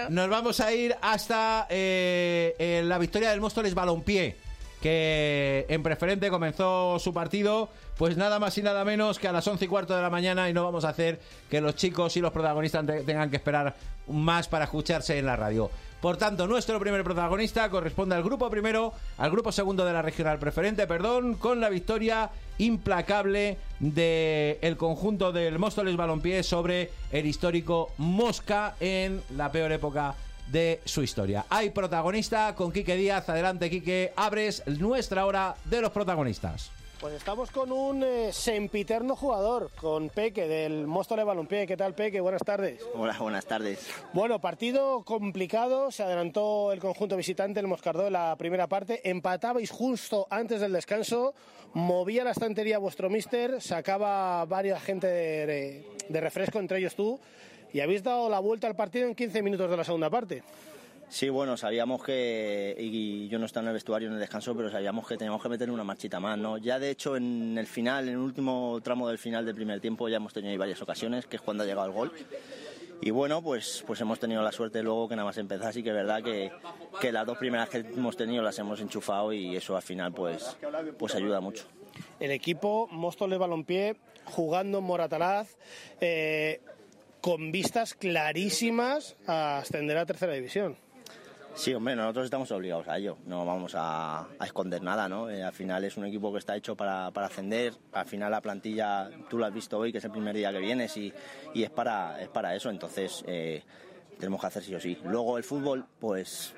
nos vamos a ir hasta la victoria del Móstoles Balompié, que en preferente comenzó su partido pues nada más y nada menos que a las 11:15 de la mañana, y no vamos a hacer que los chicos y los protagonistas tengan que esperar más para escucharse en la radio. Por tanto, nuestro primer protagonista corresponde al grupo segundo de la regional preferente, con la victoria implacable del conjunto del Móstoles Balompié sobre el histórico Mosca en la peor época de su historia. Hay protagonista con Quique Díaz. Adelante, Quique, abres nuestra hora de los protagonistas. Pues estamos con un sempiterno jugador, con Peque del Móstoles Balompié. ¿Qué tal, Peque? Buenas tardes. Hola, buenas tardes. Bueno, partido complicado, se adelantó el conjunto visitante, el Moscardó, en la primera parte, empatabais justo antes del descanso, movía la estantería vuestro míster, sacaba varias gente de refresco, entre ellos tú, y habéis dado la vuelta al partido en 15 minutos de la segunda parte. Sí, bueno, sabíamos que, y yo no estaba en el vestuario en el descanso, pero sabíamos que teníamos que meter una marchita más, ¿no? Ya de hecho en el final, en el último tramo del final del primer tiempo, ya hemos tenido ahí varias ocasiones, que es cuando ha llegado el gol. Y bueno, pues hemos tenido la suerte luego que nada más empezar, así que es verdad que las dos primeras que hemos tenido las hemos enchufado, y eso al final pues ayuda mucho. El equipo Móstoles Balompié jugando en Moratalaz, con vistas clarísimas a ascender a tercera división. Sí, hombre, nosotros estamos obligados a ello, no vamos a esconder nada, ¿no? Al final es un equipo que está hecho para ascender, al final la plantilla, tú lo has visto hoy, que es el primer día que vienes, y es para eso, entonces tenemos que hacer sí o sí. Luego el fútbol, pues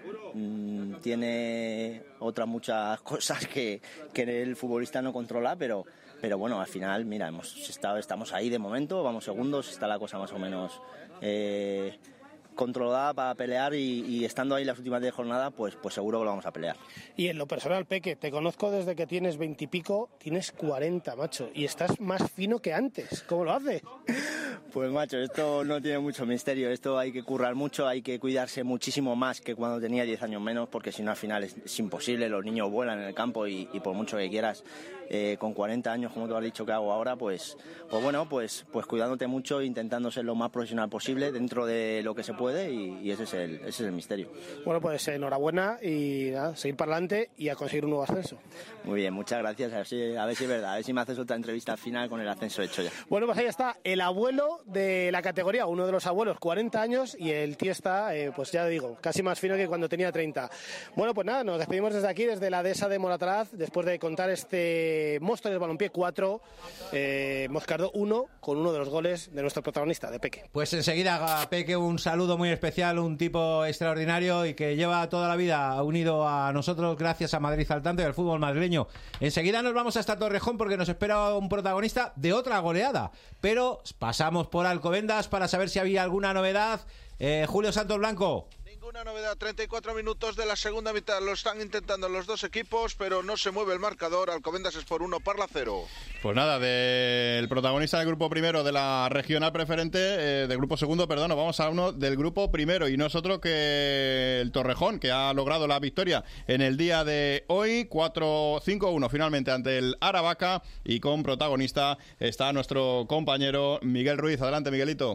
tiene otras muchas cosas que el futbolista no controla, pero bueno, al final, mira, estamos ahí de momento, vamos segundos, está la cosa más o menos controlada para pelear, y estando ahí las últimas 10 jornadas, pues seguro que lo vamos a pelear. Y en lo personal, Peque, te conozco desde que tienes 20 y pico, tienes 40, macho, y estás más fino que antes. ¿Cómo lo haces? Pues macho, esto no tiene mucho misterio, esto hay que currar mucho, hay que cuidarse muchísimo más que cuando tenía 10 años menos, porque si no al final es imposible, los niños vuelan en el campo, y por mucho que quieras, con 40 años, como tú has dicho que hago ahora, pues bueno, pues cuidándote mucho, intentando ser lo más profesional posible dentro de lo que se puede, y ese es el misterio. Bueno, pues enhorabuena, y nada, seguir para adelante y a conseguir un nuevo ascenso. Muy bien, muchas gracias, a ver si es verdad, a ver si me haces otra entrevista al final con el ascenso hecho ya. Bueno, pues ahí está el abuelo de la categoría, uno de los abuelos, 40 años, y el tío está, pues ya digo, casi más fino que cuando tenía 30. Bueno, pues nada, nos despedimos desde aquí, desde la dehesa de Moratalaz, después de contar este Móstoles Balompié 4, Moscardó 1, con uno de los goles de nuestro protagonista, de Peque. Pues enseguida, Peque, un saludo muy especial, un tipo extraordinario y que lleva toda la vida unido a nosotros gracias a Madrid al tanto y al fútbol madrileño. Enseguida nos vamos hasta Torrejón porque nos espera un protagonista de otra goleada, pero pasamos por Alcobendas para saber si había alguna novedad. Julio Santos Blanco. Ninguna novedad, 34 minutos de la segunda mitad, lo están intentando los dos equipos, pero no se mueve el marcador. Alcobendas es por 1, Parla 0. Pues nada, del protagonista del grupo primero de la regional preferente, del grupo segundo, perdón, nos vamos a uno del grupo primero, y no es otro que el Torrejón, que ha logrado la victoria en el día de hoy, 4-5-1 finalmente ante el Aravaca, y con protagonista está nuestro compañero Miguel Ruiz. Adelante, Miguelito.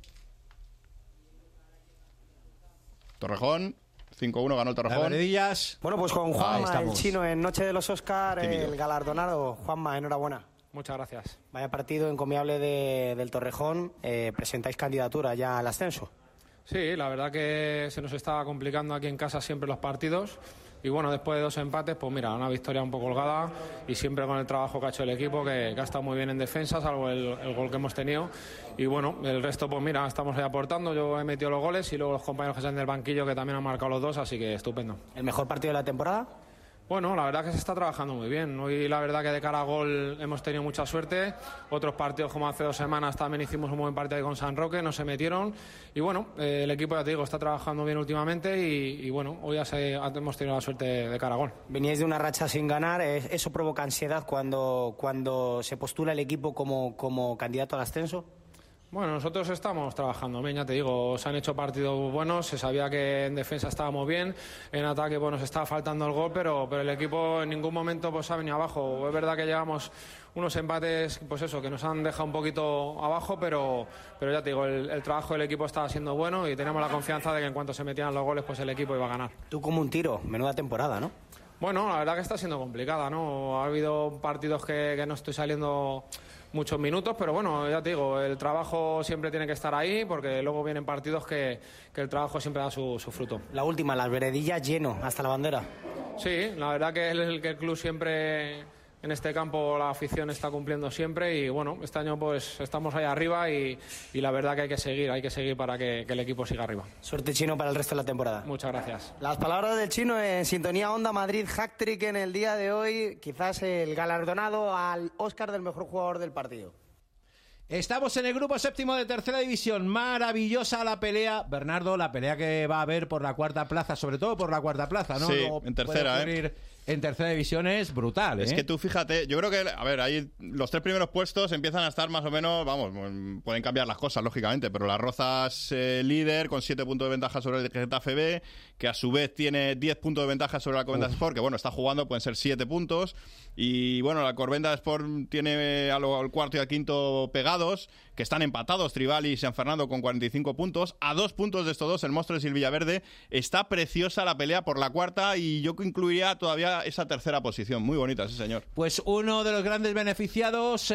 Torrejón, 5-1 ganó el Torrejón. Bueno, pues con Juanma, el chino, en Noche de los Oscar, el galardonado. Juanma, enhorabuena. Muchas gracias. Vaya partido encomiable del Torrejón. ¿Presentáis candidatura ya al ascenso? Sí, la verdad que se nos estaba complicando aquí en casa siempre los partidos. Y bueno, después de 2 empates, pues mira, una victoria un poco holgada, y siempre con el trabajo que ha hecho el equipo, que ha estado muy bien en defensa, salvo el gol que hemos tenido. Y bueno, el resto, pues mira, estamos ahí aportando. Yo he metido los goles, y luego los compañeros que salen del banquillo, que también han marcado los 2, así que estupendo. ¿El mejor partido de la temporada? Bueno, la verdad que se está trabajando muy bien. Hoy la verdad que de cara a gol hemos tenido mucha suerte. Otros partidos, como hace 2 semanas, también hicimos un buen partido ahí con San Roque, no se metieron. Y bueno, el equipo, ya te digo, está trabajando bien últimamente, y bueno, hoy hemos tenido la suerte de cara a gol. Veníais de una racha sin ganar, ¿eso provoca ansiedad cuando se postula el equipo como candidato al ascenso? Bueno, nosotros estamos trabajando bien, ya te digo, se han hecho partidos buenos, se sabía que en defensa estábamos bien, en ataque bueno, nos estaba faltando el gol, pero el equipo en ningún momento pues ha venido abajo. Es verdad que llevamos unos empates, pues eso, que nos han dejado un poquito abajo, pero ya te digo, el trabajo del equipo estaba siendo bueno y teníamos la confianza de que en cuanto se metían los goles, pues el equipo iba a ganar. Tú como un tiro, menuda temporada, ¿no? Bueno, la verdad que está siendo complicada, ¿no? Ha habido partidos que no estoy saliendo muchos minutos, pero bueno, ya te digo, el trabajo siempre tiene que estar ahí, porque luego vienen partidos que el trabajo siempre da su fruto. La última, las veredillas lleno, hasta la bandera. Sí, la verdad que el club siempre, en este campo, la afición está cumpliendo siempre y bueno, este año pues estamos ahí arriba y la verdad que hay que seguir para que el equipo siga arriba. Suerte, Chino, para el resto de la temporada. Muchas gracias. Las palabras del Chino en Sintonía Onda Madrid, hat-trick en el día de hoy, quizás el galardonado al Óscar del mejor jugador del partido. Estamos en el grupo séptimo de tercera división. Maravillosa la pelea, Bernardo, la pelea que va a haber por la cuarta plaza, sobre todo por la cuarta plaza, ¿no? Sí, Luego en tercera, en tercera división es brutal, Es que tú fíjate, yo creo que, a ver, ahí los 3 primeros puestos empiezan a estar más o menos, vamos, pueden cambiar las cosas, lógicamente, pero Las Rozas líder con 7 puntos de ventaja sobre el Getafe B, que a su vez tiene 10 puntos de ventaja sobre la Alcobendas Sport, que bueno, está jugando, pueden ser 7 puntos, y bueno, la Alcobendas Sport tiene al cuarto y al quinto pegados, que están empatados, Tribal y San Fernando con 45 puntos, a 2 puntos de estos dos, el Móstoles y el Villaverde. Está preciosa la pelea por la cuarta y yo incluiría todavía esa tercera posición, muy bonita, sí señor. Pues uno de los grandes beneficiados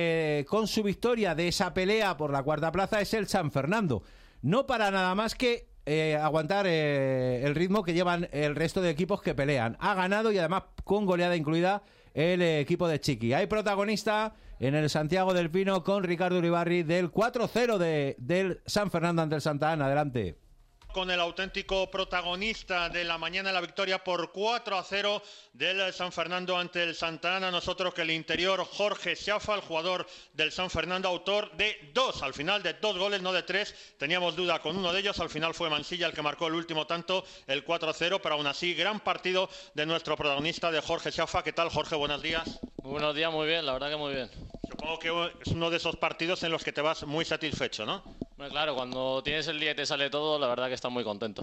con su victoria de esa pelea por la cuarta plaza es el San Fernando, no para nada más que aguantar el ritmo que llevan el resto de equipos que pelean. Ha ganado y además con goleada incluida el equipo de Chiqui. Hay protagonista en el Santiago del Pino con Ricardo Uribarri del 4-0 del San Fernando ante el Santa Ana. Adelante. Con el auténtico protagonista de la mañana, la victoria por 4-0 del San Fernando ante el Santa Ana. Nosotros que el interior, Jorge Xafa, el jugador del San Fernando, autor de 2, al final de 2 goles, no de 3. Teníamos duda con uno de ellos, al final fue Mansilla el que marcó el último tanto, el 4-0, pero aún así, gran partido de nuestro protagonista, de Jorge Xafa. ¿Qué tal, Jorge? Buenos días. Muy buenos días, muy bien, la verdad que muy bien. Supongo que es uno de esos partidos en los que te vas muy satisfecho, ¿no? Bueno, claro, cuando tienes el día y te sale todo, la verdad que estás muy contento.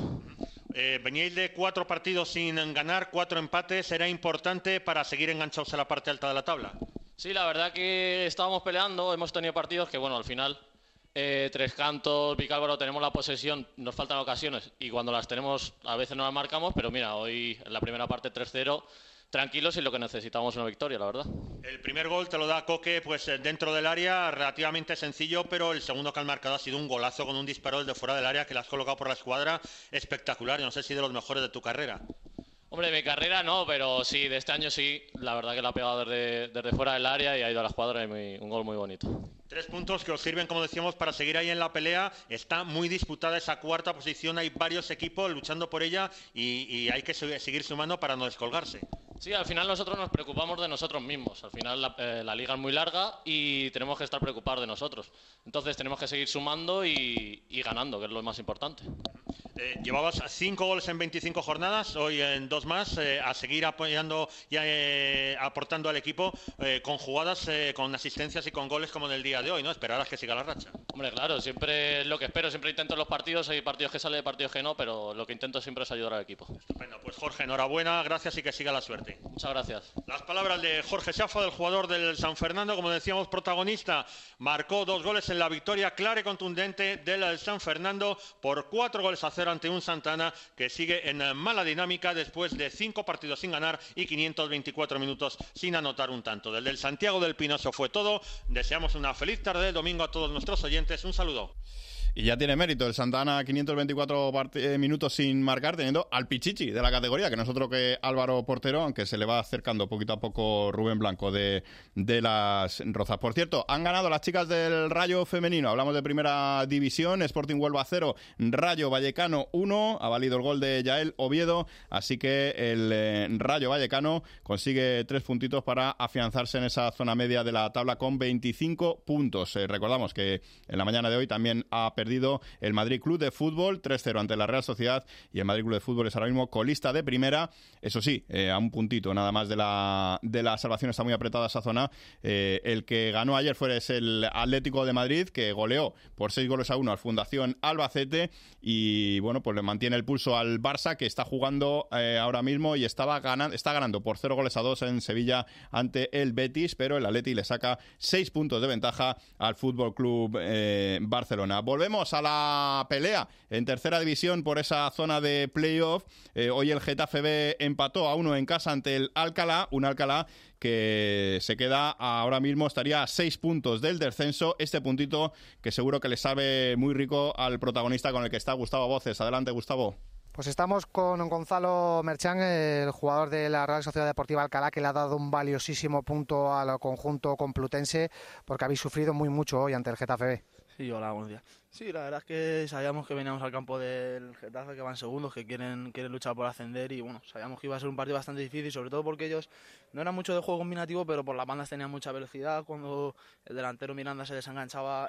Veníais de 4 partidos sin ganar, 4 empates. ¿Era importante para seguir enganchados a la parte alta de la tabla? Sí, la verdad que estábamos peleando, hemos tenido partidos que, bueno, al final, Tres Cantos, Vicálvaro, tenemos la posesión, nos faltan ocasiones y cuando las tenemos a veces no las marcamos, pero mira, hoy en la primera parte 3-0, tranquilos y lo que necesitamos es una victoria, la verdad. El primer gol te lo da Coque pues dentro del área, relativamente sencillo, pero el segundo que han marcado ha sido un golazo con un disparo desde fuera del área que le has colocado por la escuadra, espectacular, no sé si de los mejores de tu carrera. Hombre, de mi carrera no, pero sí, de este año sí, la verdad que la ha pegado desde fuera del área y ha ido a la escuadra y un gol muy bonito. 3 puntos que os sirven, como decíamos, para seguir ahí en la pelea. Está muy disputada esa cuarta posición, hay varios equipos luchando por ella y hay que seguir sumando para no descolgarse. Sí, al final nosotros nos preocupamos de nosotros mismos. Al final la liga es muy larga y tenemos que estar preocupados de nosotros. Entonces tenemos que seguir sumando y ganando, que es lo más importante. Llevabas 5 goles en 25 jornadas, hoy en 2 más, a seguir apoyando y aportando al equipo con jugadas, con asistencias y con goles como en el día de hoy, ¿no? Esperarás que siga la racha. Hombre, claro, siempre es lo que espero, siempre intento en los partidos, hay partidos que salen, partidos que no, pero lo que intento siempre es ayudar al equipo. Estupendo, pues Jorge, enhorabuena, gracias y que siga la suerte. Muchas gracias. Las palabras de Jorge Xafa, del jugador del San Fernando, como decíamos, protagonista, marcó 2 goles en la victoria clara y contundente del San Fernando por 4-0 ante un Santa Ana que sigue en mala dinámica después de 5 partidos sin ganar y 524 minutos sin anotar un tanto. Desde el Santiago del Pino eso fue todo. Deseamos una feliz tarde de domingo a todos nuestros oyentes. Un saludo. Y ya tiene mérito el Santa Ana, 524 minutos sin marcar, teniendo al Pichichi de la categoría, que no es otro que Álvaro Portero, aunque se le va acercando poquito a poco Rubén Blanco de Las Rozas. Por cierto, han ganado las chicas del Rayo femenino, hablamos de primera división, Sporting Huelva 0, Rayo Vallecano 1, ha valido el gol de Yael Oviedo, así que el Rayo Vallecano consigue 3 puntitos para afianzarse en esa zona media de la tabla con 25 puntos. Recordamos que en la mañana de hoy también ha perdido perdido el Madrid Club de Fútbol 3-0 ante la Real Sociedad, y el Madrid Club de Fútbol es ahora mismo colista de primera. Eso sí, a un puntito nada más de la salvación, está muy apretada esa zona. El que ganó ayer fue el Atlético de Madrid, que goleó por 6-1 al Fundación Albacete, y bueno, pues le mantiene el pulso al Barça, que está jugando ahora mismo y está ganando por 0-2 en Sevilla ante el Betis, pero el Atleti le saca 6 puntos de ventaja al Fútbol Club Barcelona. Volvemos a la pelea en tercera división por esa zona de playoff. Hoy el Getafe B empató a 1 en casa ante el Alcalá, un Alcalá que se queda ahora mismo, estaría a 6 puntos del descenso. Este puntito que seguro que le sabe muy rico al protagonista con el que está Gustavo Voces. Adelante, Gustavo. Pues estamos con Gonzalo Merchán, el jugador de la Real Sociedad Deportiva Alcalá, que le ha dado un valiosísimo punto al conjunto complutense, porque habéis sufrido muy mucho hoy ante el Getafe B. Sí, hola, buenos días. Sí, la verdad es que sabíamos que veníamos al campo del Getafe, que van segundos, que quieren luchar por ascender, y bueno, sabíamos que iba a ser un partido bastante difícil, sobre todo porque ellos no eran mucho de juego combinativo, pero por las bandas tenían mucha velocidad. Cuando el delantero Miranda se desenganchaba,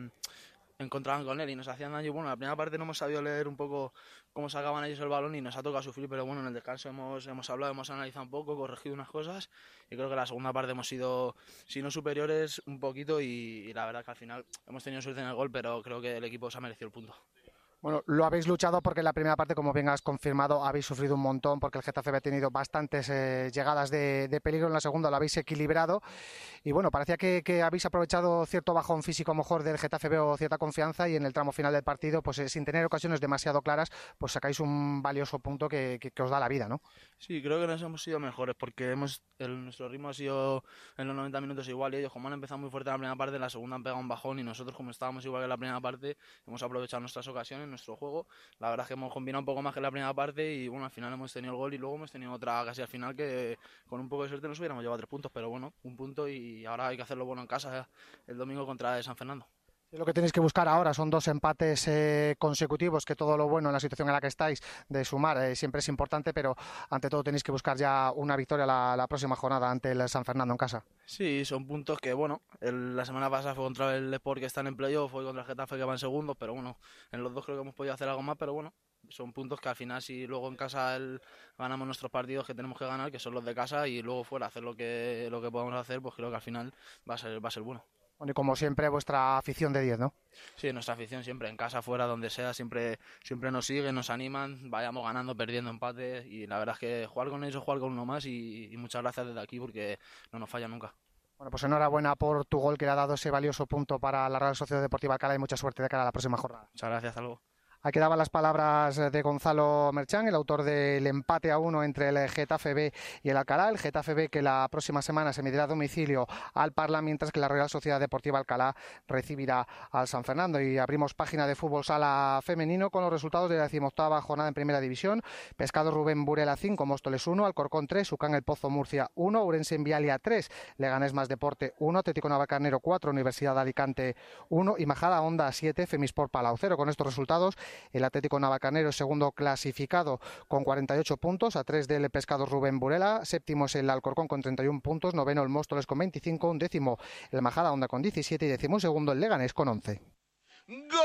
encontraban con él y nos hacían daño. Bueno, en la primera parte no hemos sabido leer un poco cómo sacaban ellos el balón y nos ha tocado sufrir, pero bueno, en el descanso hemos hablado, hemos analizado un poco, corregido unas cosas, y creo que en la segunda parte hemos sido, si no superiores, un poquito, y la verdad que al final hemos tenido suerte en el gol, pero creo que el equipo se ha merecido el punto. Bueno, lo habéis luchado porque en la primera parte, como bien has confirmado, habéis sufrido un montón, porque el Getafe ha tenido bastantes llegadas de peligro. En la segunda lo habéis equilibrado y bueno, parecía que habéis aprovechado cierto bajón físico a lo mejor del Getafe B o cierta confianza, y en el tramo final del partido, pues sin tener ocasiones demasiado claras, pues sacáis un valioso punto que os da la vida, ¿no? Sí, creo que nos hemos sido mejores porque nuestro ritmo ha sido en los 90 minutos igual, y ellos, como han empezado muy fuerte en la primera parte, en la segunda han pegado un bajón, y nosotros, como estábamos igual que en la primera parte, hemos aprovechado nuestras ocasiones, nuestro juego. La verdad es que hemos combinado un poco más que en la primera parte, y bueno, al final hemos tenido el gol y luego hemos tenido otra casi al final que con un poco de suerte nos hubiéramos llevado 3 puntos, pero bueno, un punto, y ahora hay que hacerlo bueno en casa el domingo contra el San Fernando. Lo que tenéis que buscar ahora son 2 empates consecutivos, que todo lo bueno en la situación en la que estáis de sumar siempre es importante, pero ante todo tenéis que buscar ya una victoria la próxima jornada ante el San Fernando en casa. Sí, son puntos que, bueno, la semana pasada fue contra el Sport, que está en playoff, fue contra el Getafe, que va en segundos, pero bueno, en los dos creo que hemos podido hacer algo más, pero bueno, son puntos que al final, si luego en casa ganamos nuestros partidos que tenemos que ganar, que son los de casa, y luego fuera hacer lo que podamos hacer, pues creo que al final va a ser bueno. Bueno, y como siempre, vuestra afición de 10, ¿no? Sí, nuestra afición siempre, en casa, fuera, donde sea, siempre nos siguen, nos animan, vayamos ganando, perdiendo, empate, y la verdad es que jugar con ellos es jugar con uno más, y muchas gracias desde aquí porque no nos falla nunca. Bueno, pues enhorabuena por tu gol, que le ha dado ese valioso punto para la Real Sociedad Deportiva Alcalá, y mucha suerte de cara a la próxima jornada. Muchas gracias, hasta luego. Aquí daban las palabras de Gonzalo Merchán, el autor del empate a 1 entre el Getafe B y el Alcalá. El Getafe B, que la próxima semana se medirá a domicilio al Parla, mientras que la Real Sociedad Deportiva Alcalá recibirá al San Fernando. Y abrimos página de fútbol sala femenino con los resultados de la 18ª jornada en Primera División. Pescado Rubén Burela 5, Móstoles 1, Alcorcón 3, Ucán El Pozo Murcia 1, Ourense Envialia 3, Leganés Más Deporte 1, Atlético Navalcarnero 4, Universidad de Alicante 1 y Majada Honda 7, Femisport Palau 0. Con estos resultados, el Atlético Navalcarnero es segundo clasificado con 48 puntos, a 3 del Pescado Rubén Burela. Séptimo es el Alcorcón con 31 puntos, noveno el Móstoles con 25, undécimo el Majada Honda con 17 y decimosegundo el Leganés con 11. ¡Gol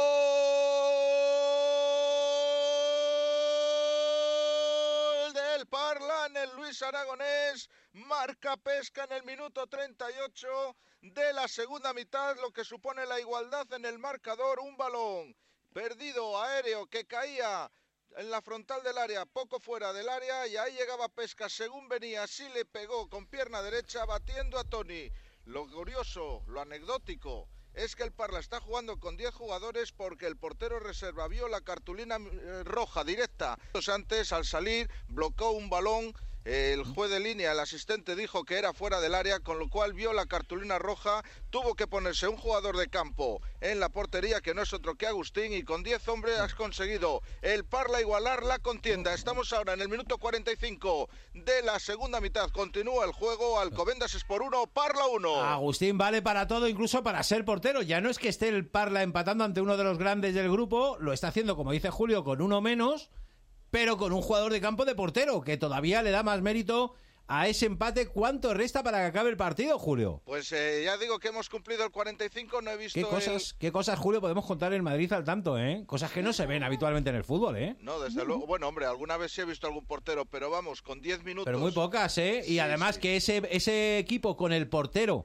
del Parla en el Luis Aragonés! Marca Pesca en el minuto 38 de la segunda mitad, lo que supone la igualdad en el marcador. Un balón perdido aéreo que caía en la frontal del área, poco fuera del área, y ahí llegaba Pesca, según venía, sí le pegó con pierna derecha, batiendo a Toni. Lo curioso, lo anecdótico, es que el Parla está jugando con 10 jugadores porque el portero reserva vio la cartulina roja directa. Antes, al salir, bloqueó un balón. El juez de línea, el asistente, dijo que era fuera del área, con lo cual vio la cartulina roja, tuvo que ponerse un jugador de campo en la portería, que no es otro que Agustín, y con 10 hombres has conseguido el Parla igualar la contienda. Estamos ahora en el minuto 45 de la segunda mitad, continúa el juego. Alcobendas Sport 1, Parla 1. Agustín vale para todo, incluso para ser portero. Ya no es que esté el Parla empatando ante uno de los grandes del grupo, lo está haciendo, como dice Julio, con uno menos, pero con un jugador de campo de portero, que todavía le da más mérito a ese empate, ¿cuánto resta para que acabe el partido, Julio? Pues ya digo que hemos cumplido el 45, no he visto ¿Qué cosas, Julio, podemos contar en Madrid al tanto, eh? Cosas que no se ven habitualmente en el fútbol, ¿eh? No, desde luego. Bueno, hombre, alguna vez sí he visto algún portero, pero vamos, con 10 minutos... Pero muy pocas, ¿eh? Y además que ese equipo con el portero...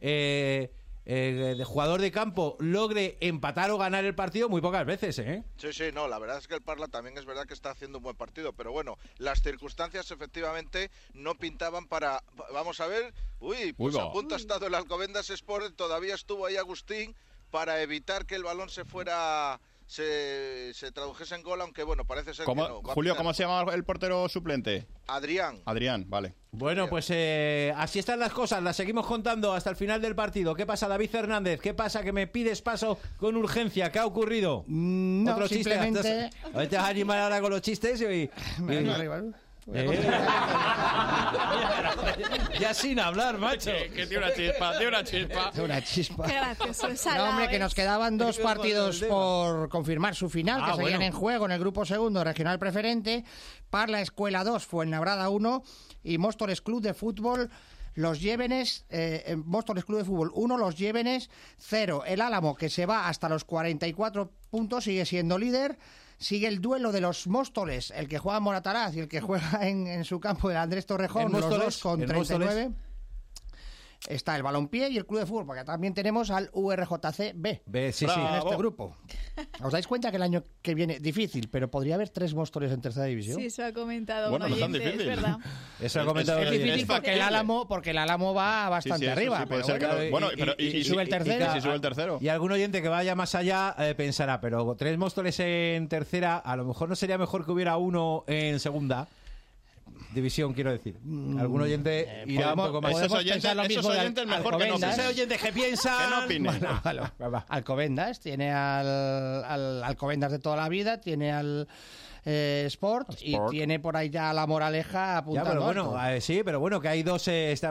de jugador de campo logre empatar o ganar el partido muy pocas veces, ¿eh? Sí, no, la verdad es que el Parla también es verdad que está haciendo un buen partido, pero bueno, las circunstancias efectivamente no pintaban para... Vamos a ver, pues a punto ha estado el Alcobendas Sport, todavía estuvo ahí Agustín para evitar que el balón se fuera... Se tradujese en gol, aunque bueno, parece ser que no. Julio, ¿cómo se llama el portero suplente? Adrián, vale. Bueno, pues así están las cosas, las seguimos contando hasta el final del partido. ¿Qué pasa, David Hernández? ¿Qué pasa, que me pides paso con urgencia? ¿Qué ha ocurrido? No, ¿Otro simplemente... chiste? ¿Te vas a animar ahora con los chistes? Ya sin hablar, macho. Que tiene una chispa. Qué gracioso. No, hombre, que nos quedaban 2 partidos por confirmar su final, que seguían en juego en el grupo segundo regional preferente. Parla Escuela 2, Fuenlabrada 1 y Móstoles Club de Fútbol. Los Llévenes, Móstoles Club de Fútbol 1, Los Llévenes 0. El Álamo, que se va hasta los 44 puntos, sigue siendo líder. Sigue el duelo de los Móstoles, el que juega en Moratalaz y el que juega en su campo de Andrés Torrejón, los dos con 39. Está el Balompié y el Club de Fútbol, porque también tenemos al URJC B en este grupo. ¿Os dais cuenta que el año que viene difícil, pero podría haber 3 Móstoles en tercera división? Sí, eso ha comentado bueno, un oyente, no tan difícil. es verdad. Eso ha comentado es difícil porque el Álamo va bastante arriba. Puede ser y sube el tercero. Y algún oyente que vaya más allá pensará, pero 3 Móstoles en tercera, a lo mejor no sería mejor que hubiera uno en segunda división, quiero decir. Algún oyente irá un poco más. Esos oyentes mejor que no opinen. Esos oyentes que piensan... Que no opinen. Alcobendas tiene al Alcobendas de toda la vida, tiene al Sport y tiene por ahí ya la Moraleja apuntando. Ya, pero bueno, sí, pero bueno, que hay dos,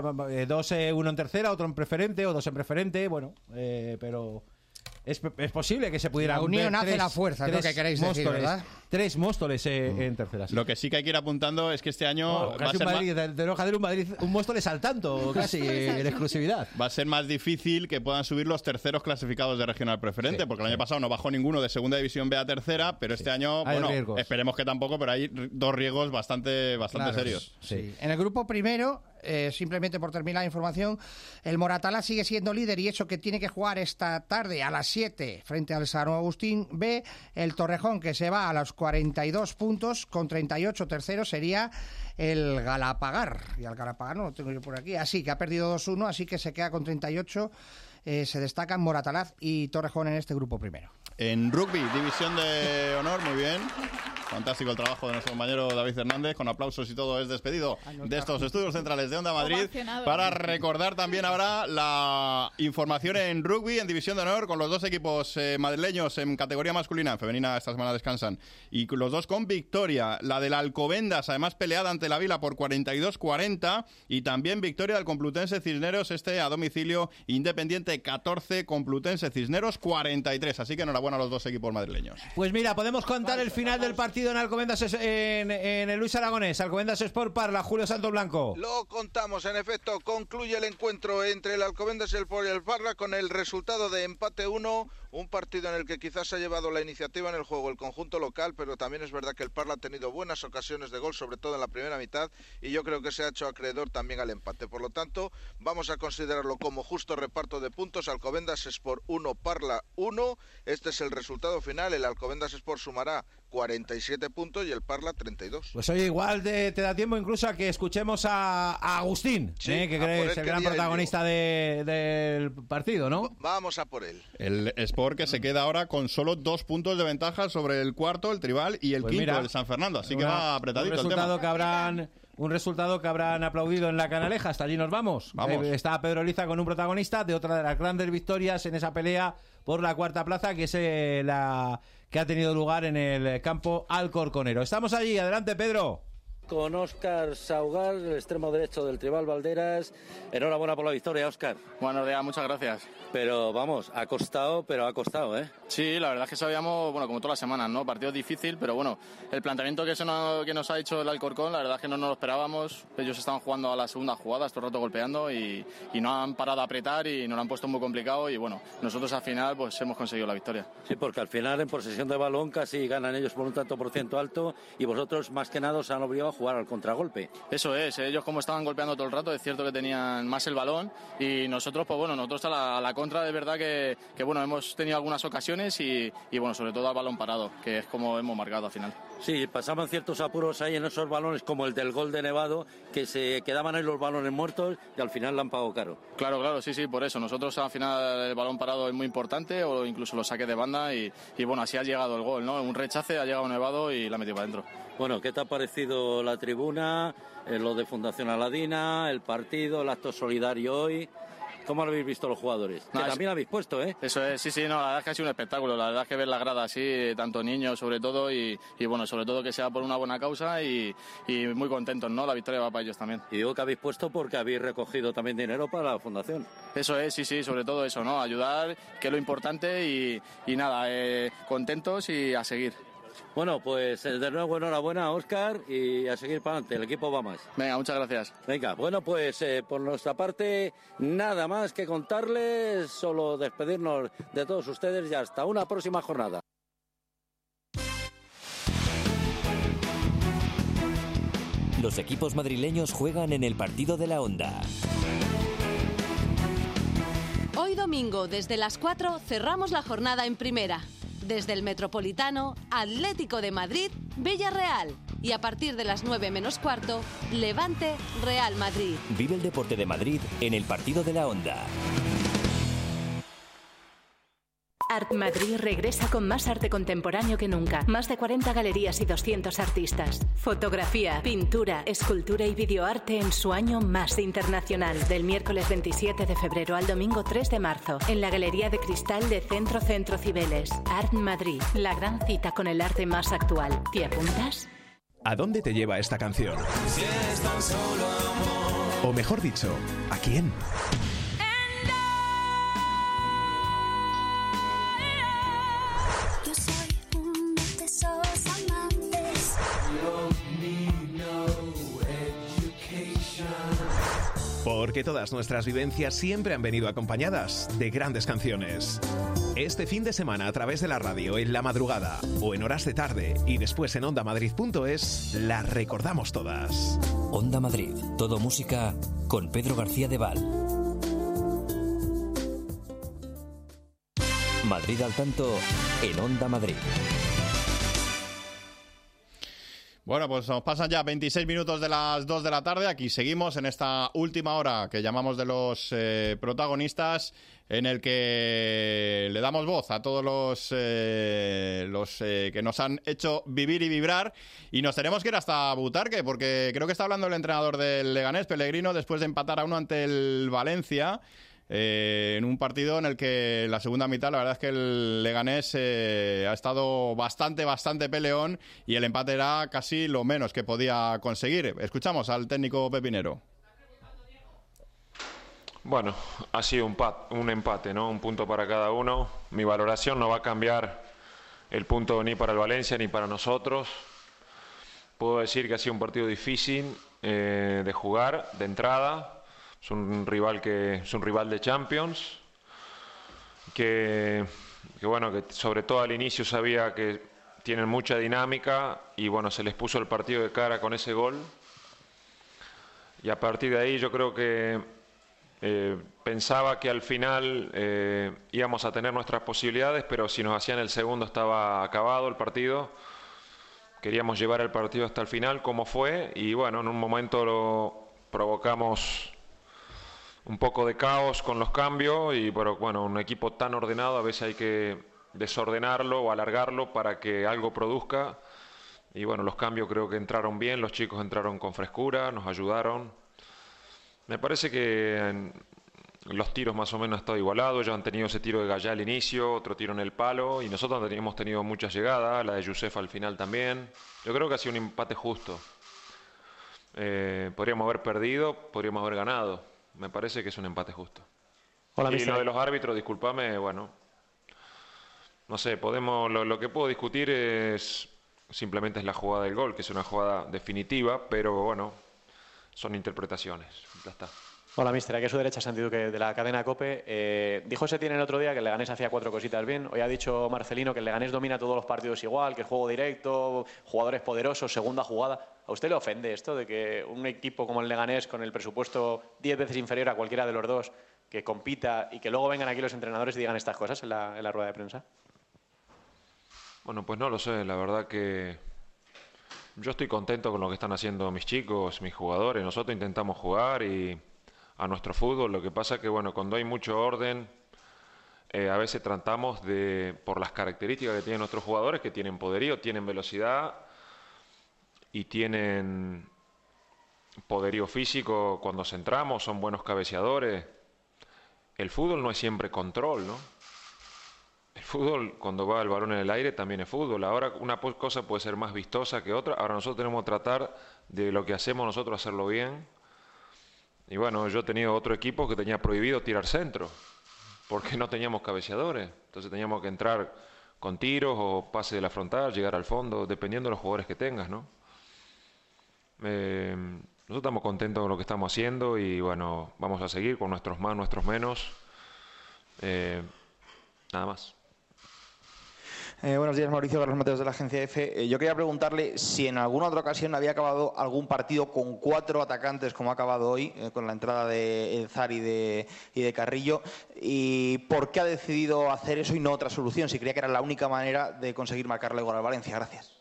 uno en tercera, otro en preferente o 2 en preferente, bueno, pero... Es posible que se pudiera... La unión hace la fuerza, es lo que queréis decir, ¿verdad? 3 Móstoles en tercera. Lo que sí que hay que ir apuntando es que este año... Casi tenemos que hacer un Móstoles al tanto, casi en exclusividad. Va a ser más difícil que puedan subir los terceros clasificados de regional preferente, porque el año pasado no bajó ninguno de segunda división B a tercera, pero este año, esperemos que tampoco, pero hay 2 riesgos bastante serios. Sí. En el grupo primero... simplemente por terminar la información, el Moratalaz sigue siendo líder y eso que tiene que jugar esta tarde a las 7 frente al San Agustín B. El Torrejón, que se va a los 42 puntos con 38, tercero sería el Galapagar, y al Galapagar no lo tengo yo por aquí, así que ha perdido 2-1, así que se queda con 38. Se destacan Moratalaz y Torrejón en este grupo primero. En rugby, división de honor, muy bien. Fantástico el trabajo de nuestro compañero David Hernández, con aplausos y todo es despedido de estos estudios centrales de Onda Madrid, para recordar también ahora la información en rugby, en división de honor, con los 2 equipos madrileños en categoría masculina, en femenina esta semana descansan, y los 2 con victoria, la del Alcobendas, además peleada ante la Vila por 42-40, y también victoria del Complutense Cisneros, a domicilio, Independiente 14, Complutense Cisneros 43, así que enhorabuena a los 2 equipos madrileños. Pues mira, podemos contar el final del partido en Alcobendas, en el Luis Aragonés. Alcobendas Sport Parla, Julio Santo Blanco. Lo contamos, en efecto, concluye el encuentro entre el Alcobendas Sport y el Parla con el resultado de empate 1, un partido en el que quizás ha llevado la iniciativa en el juego el conjunto local, pero también es verdad que el Parla ha tenido buenas ocasiones de gol, sobre todo en la primera mitad, y yo creo que se ha hecho acreedor también al empate. Por lo tanto, vamos a considerarlo como justo reparto de puntos. Alcobendas Sport 1, Parla 1. Este es el resultado final. El Alcobendas Sport sumará 47 puntos y el Parla 32. Pues oye, igual te da tiempo incluso a que escuchemos a Agustín, que es el gran protagonista del partido, ¿no? Vamos a por él. El Sport que se queda ahora con solo 2 puntos de ventaja sobre el cuarto, el Tribal, y el quinto, el San Fernando. Así que va apretadito el tema. Un resultado que habrán aplaudido en la Canaleja. Hasta allí nos vamos. Está Pedro Liza con un protagonista de otra de las grandes victorias en esa pelea por la 4ª plaza, que es la que ha tenido lugar en el campo Alcorconero. Estamos allí. Adelante, Pedro. con Óscar Saugar, el extremo derecho del Tribal Valderas. Enhorabuena por la victoria, Óscar. Buenos días, muchas gracias. Pero vamos, ha costado, ¿eh? Sí, la verdad es que sabíamos, bueno, como todas las semanas, ¿no? Partido difícil, pero bueno, el planteamiento que nos ha hecho el Alcorcón, la verdad es que no nos lo esperábamos. Ellos estaban jugando a la segunda jugada, todo el rato golpeando y no han parado a apretar y nos lo han puesto muy complicado y bueno, nosotros al final pues hemos conseguido la victoria. Sí, porque al final en posesión de balón casi ganan ellos por un tanto por ciento alto y vosotros más que nada os han obligado a jugar al contragolpe. Eso es, ellos como estaban golpeando todo el rato, es cierto que tenían más el balón y nosotros, pues bueno, nosotros a la contra de verdad que bueno, hemos tenido algunas ocasiones y bueno, sobre todo al balón parado, que es como hemos marcado al final. Sí, pasaban ciertos apuros ahí en esos balones como el del gol de Nevado, que se quedaban ahí los balones muertos y al final le han pagado caro. Claro, sí, por eso. Nosotros al final el balón parado es muy importante o incluso los saques de banda y bueno, así ha llegado el gol, ¿no? Un rechace, ha llegado Nevado y la ha metido para adentro. Bueno, ¿qué te ha parecido la tribuna, lo de Fundación Aladina, el partido, el acto solidario hoy? ¿Cómo lo habéis visto los jugadores? Que también lo habéis puesto, ¿eh? Eso es, sí, no, la verdad es que ha sido un espectáculo. La verdad es que ver la grada así, tanto niños sobre todo y bueno, sobre todo que sea por una buena causa y muy contentos, ¿no? La victoria va para ellos también. Y digo que habéis puesto porque habéis recogido también dinero para la fundación. Eso es, sí, sobre todo eso, ¿no? Ayudar, que es lo importante y nada, contentos y a seguir. Bueno, pues de nuevo enhorabuena, Óscar, y a seguir para adelante, el equipo va más. Venga, muchas gracias. Venga, bueno, pues por nuestra parte, nada más que contarles, solo despedirnos de todos ustedes y hasta una próxima jornada. Los equipos madrileños juegan en el partido de la Onda. Hoy domingo, desde las 4, cerramos la jornada en primera. Desde el Metropolitano, Atlético de Madrid, Villarreal. Y a partir de las 9 menos cuarto, Levante, Real Madrid. Vive el deporte de Madrid en el partido de la Onda. Art Madrid regresa con más arte contemporáneo que nunca. Más de 40 galerías y 200 artistas. Fotografía, pintura, escultura y videoarte en su año más internacional. Del miércoles 27 de febrero al domingo 3 de marzo. En la Galería de Cristal de Centro Cibeles. Art Madrid. La gran cita con el arte más actual. ¿Te apuntas? ¿A dónde te lleva esta canción? Si es tan solo amor. O mejor dicho, ¿a quién? Porque todas nuestras vivencias siempre han venido acompañadas de grandes canciones. Este fin de semana a través de la radio, en la madrugada o en horas de tarde y después en ondamadrid.es, las recordamos todas. Onda Madrid, todo música con Pedro García de Val. Madrid al tanto en Onda Madrid. Bueno, pues nos pasan ya 26 minutos de las 2 de la tarde. Aquí seguimos en esta última hora que llamamos de los protagonistas, en el que le damos voz a todos los que nos han hecho vivir y vibrar. Y nos tenemos que ir hasta Butarque, porque creo que está hablando el entrenador del Leganés, Pellegrino, después de empatar a 1 ante el Valencia. En un partido en el que la segunda mitad la verdad es que el Leganés ha estado bastante peleón y el empate era casi lo menos que podía conseguir. Escuchamos al técnico pepinero. Bueno, ha sido un empate, ¿no? Un punto para cada uno. Mi valoración no va a cambiar el punto ni para el Valencia ni para nosotros. Puedo decir que ha sido un partido difícil de jugar, de entrada. Es un rival de Champions, que bueno, que sobre todo al inicio sabía que tienen mucha dinámica y bueno, se les puso el partido de cara con ese gol. Y a partir de ahí yo creo que pensaba que al final íbamos a tener nuestras posibilidades, pero si nos hacían el segundo estaba acabado el partido. Queríamos llevar el partido hasta el final, como fue, y bueno, en un momento lo provocamos un poco de caos con los cambios, pero bueno, un equipo tan ordenado a veces hay que desordenarlo o alargarlo para que algo produzca. Y bueno, los cambios creo que entraron bien, los chicos entraron con frescura, nos ayudaron. Me parece que los tiros más o menos han estado igualados. Ellos han tenido ese tiro de Gallá al inicio, otro tiro en el palo, y nosotros hemos tenido muchas llegadas, la de Youssef al final también. Yo creo que ha sido un empate justo. Podríamos haber perdido, podríamos haber ganado. Me parece que es un empate justo. Hola, y mister. lo de los árbitros, discúlpame, bueno, no sé, lo que puedo discutir simplemente es la jugada del gol, que es una jugada definitiva, pero bueno, son interpretaciones, ya está. Hola, mister. Aquí a su derecha, Santi Duque, de la cadena COPE. Dijo Setién el otro día que el Leganés hacía 4 cositas bien. Hoy ha dicho Marcelino que el Leganés domina todos los partidos igual, que el juego directo, jugadores poderosos, segunda jugada. ¿A usted le ofende esto de que un equipo como el Leganés, con el presupuesto 10 veces inferior a cualquiera de los dos, que compita y que luego vengan aquí los entrenadores y digan estas cosas en la rueda de prensa? Bueno, pues no lo sé. La verdad que yo estoy contento con lo que están haciendo mis chicos, mis jugadores. Nosotros intentamos jugar a nuestro fútbol. Lo que pasa es que, bueno, cuando hay mucho orden, a veces tratamos por las características que tienen nuestros jugadores, que tienen poderío, tienen velocidad y tienen poderío físico cuando centramos, son buenos cabeceadores. El fútbol no es siempre control, ¿no? El fútbol, cuando va el balón en el aire, también es fútbol. Ahora una cosa puede ser más vistosa que otra. Ahora nosotros tenemos que tratar de lo que hacemos nosotros hacerlo bien. Y bueno, yo he tenido otro equipo que tenía prohibido tirar centro, porque no teníamos cabeceadores. Entonces teníamos que entrar con tiros o pase de la frontal, llegar al fondo, dependiendo de los jugadores que tengas, ¿no? Nosotros estamos contentos con lo que estamos haciendo y bueno, vamos a seguir con nuestros más, nuestros menos. Nada más. Buenos días, Mauricio, Carlos Mateos de la agencia EFE. Yo quería preguntarle si en alguna otra ocasión había acabado algún partido con 4 atacantes como ha acabado hoy, con la entrada de Zar y de Carrillo, y por qué ha decidido hacer eso y no otra solución, si creía que era la única manera de conseguir marcarle gol al Valencia. Gracias.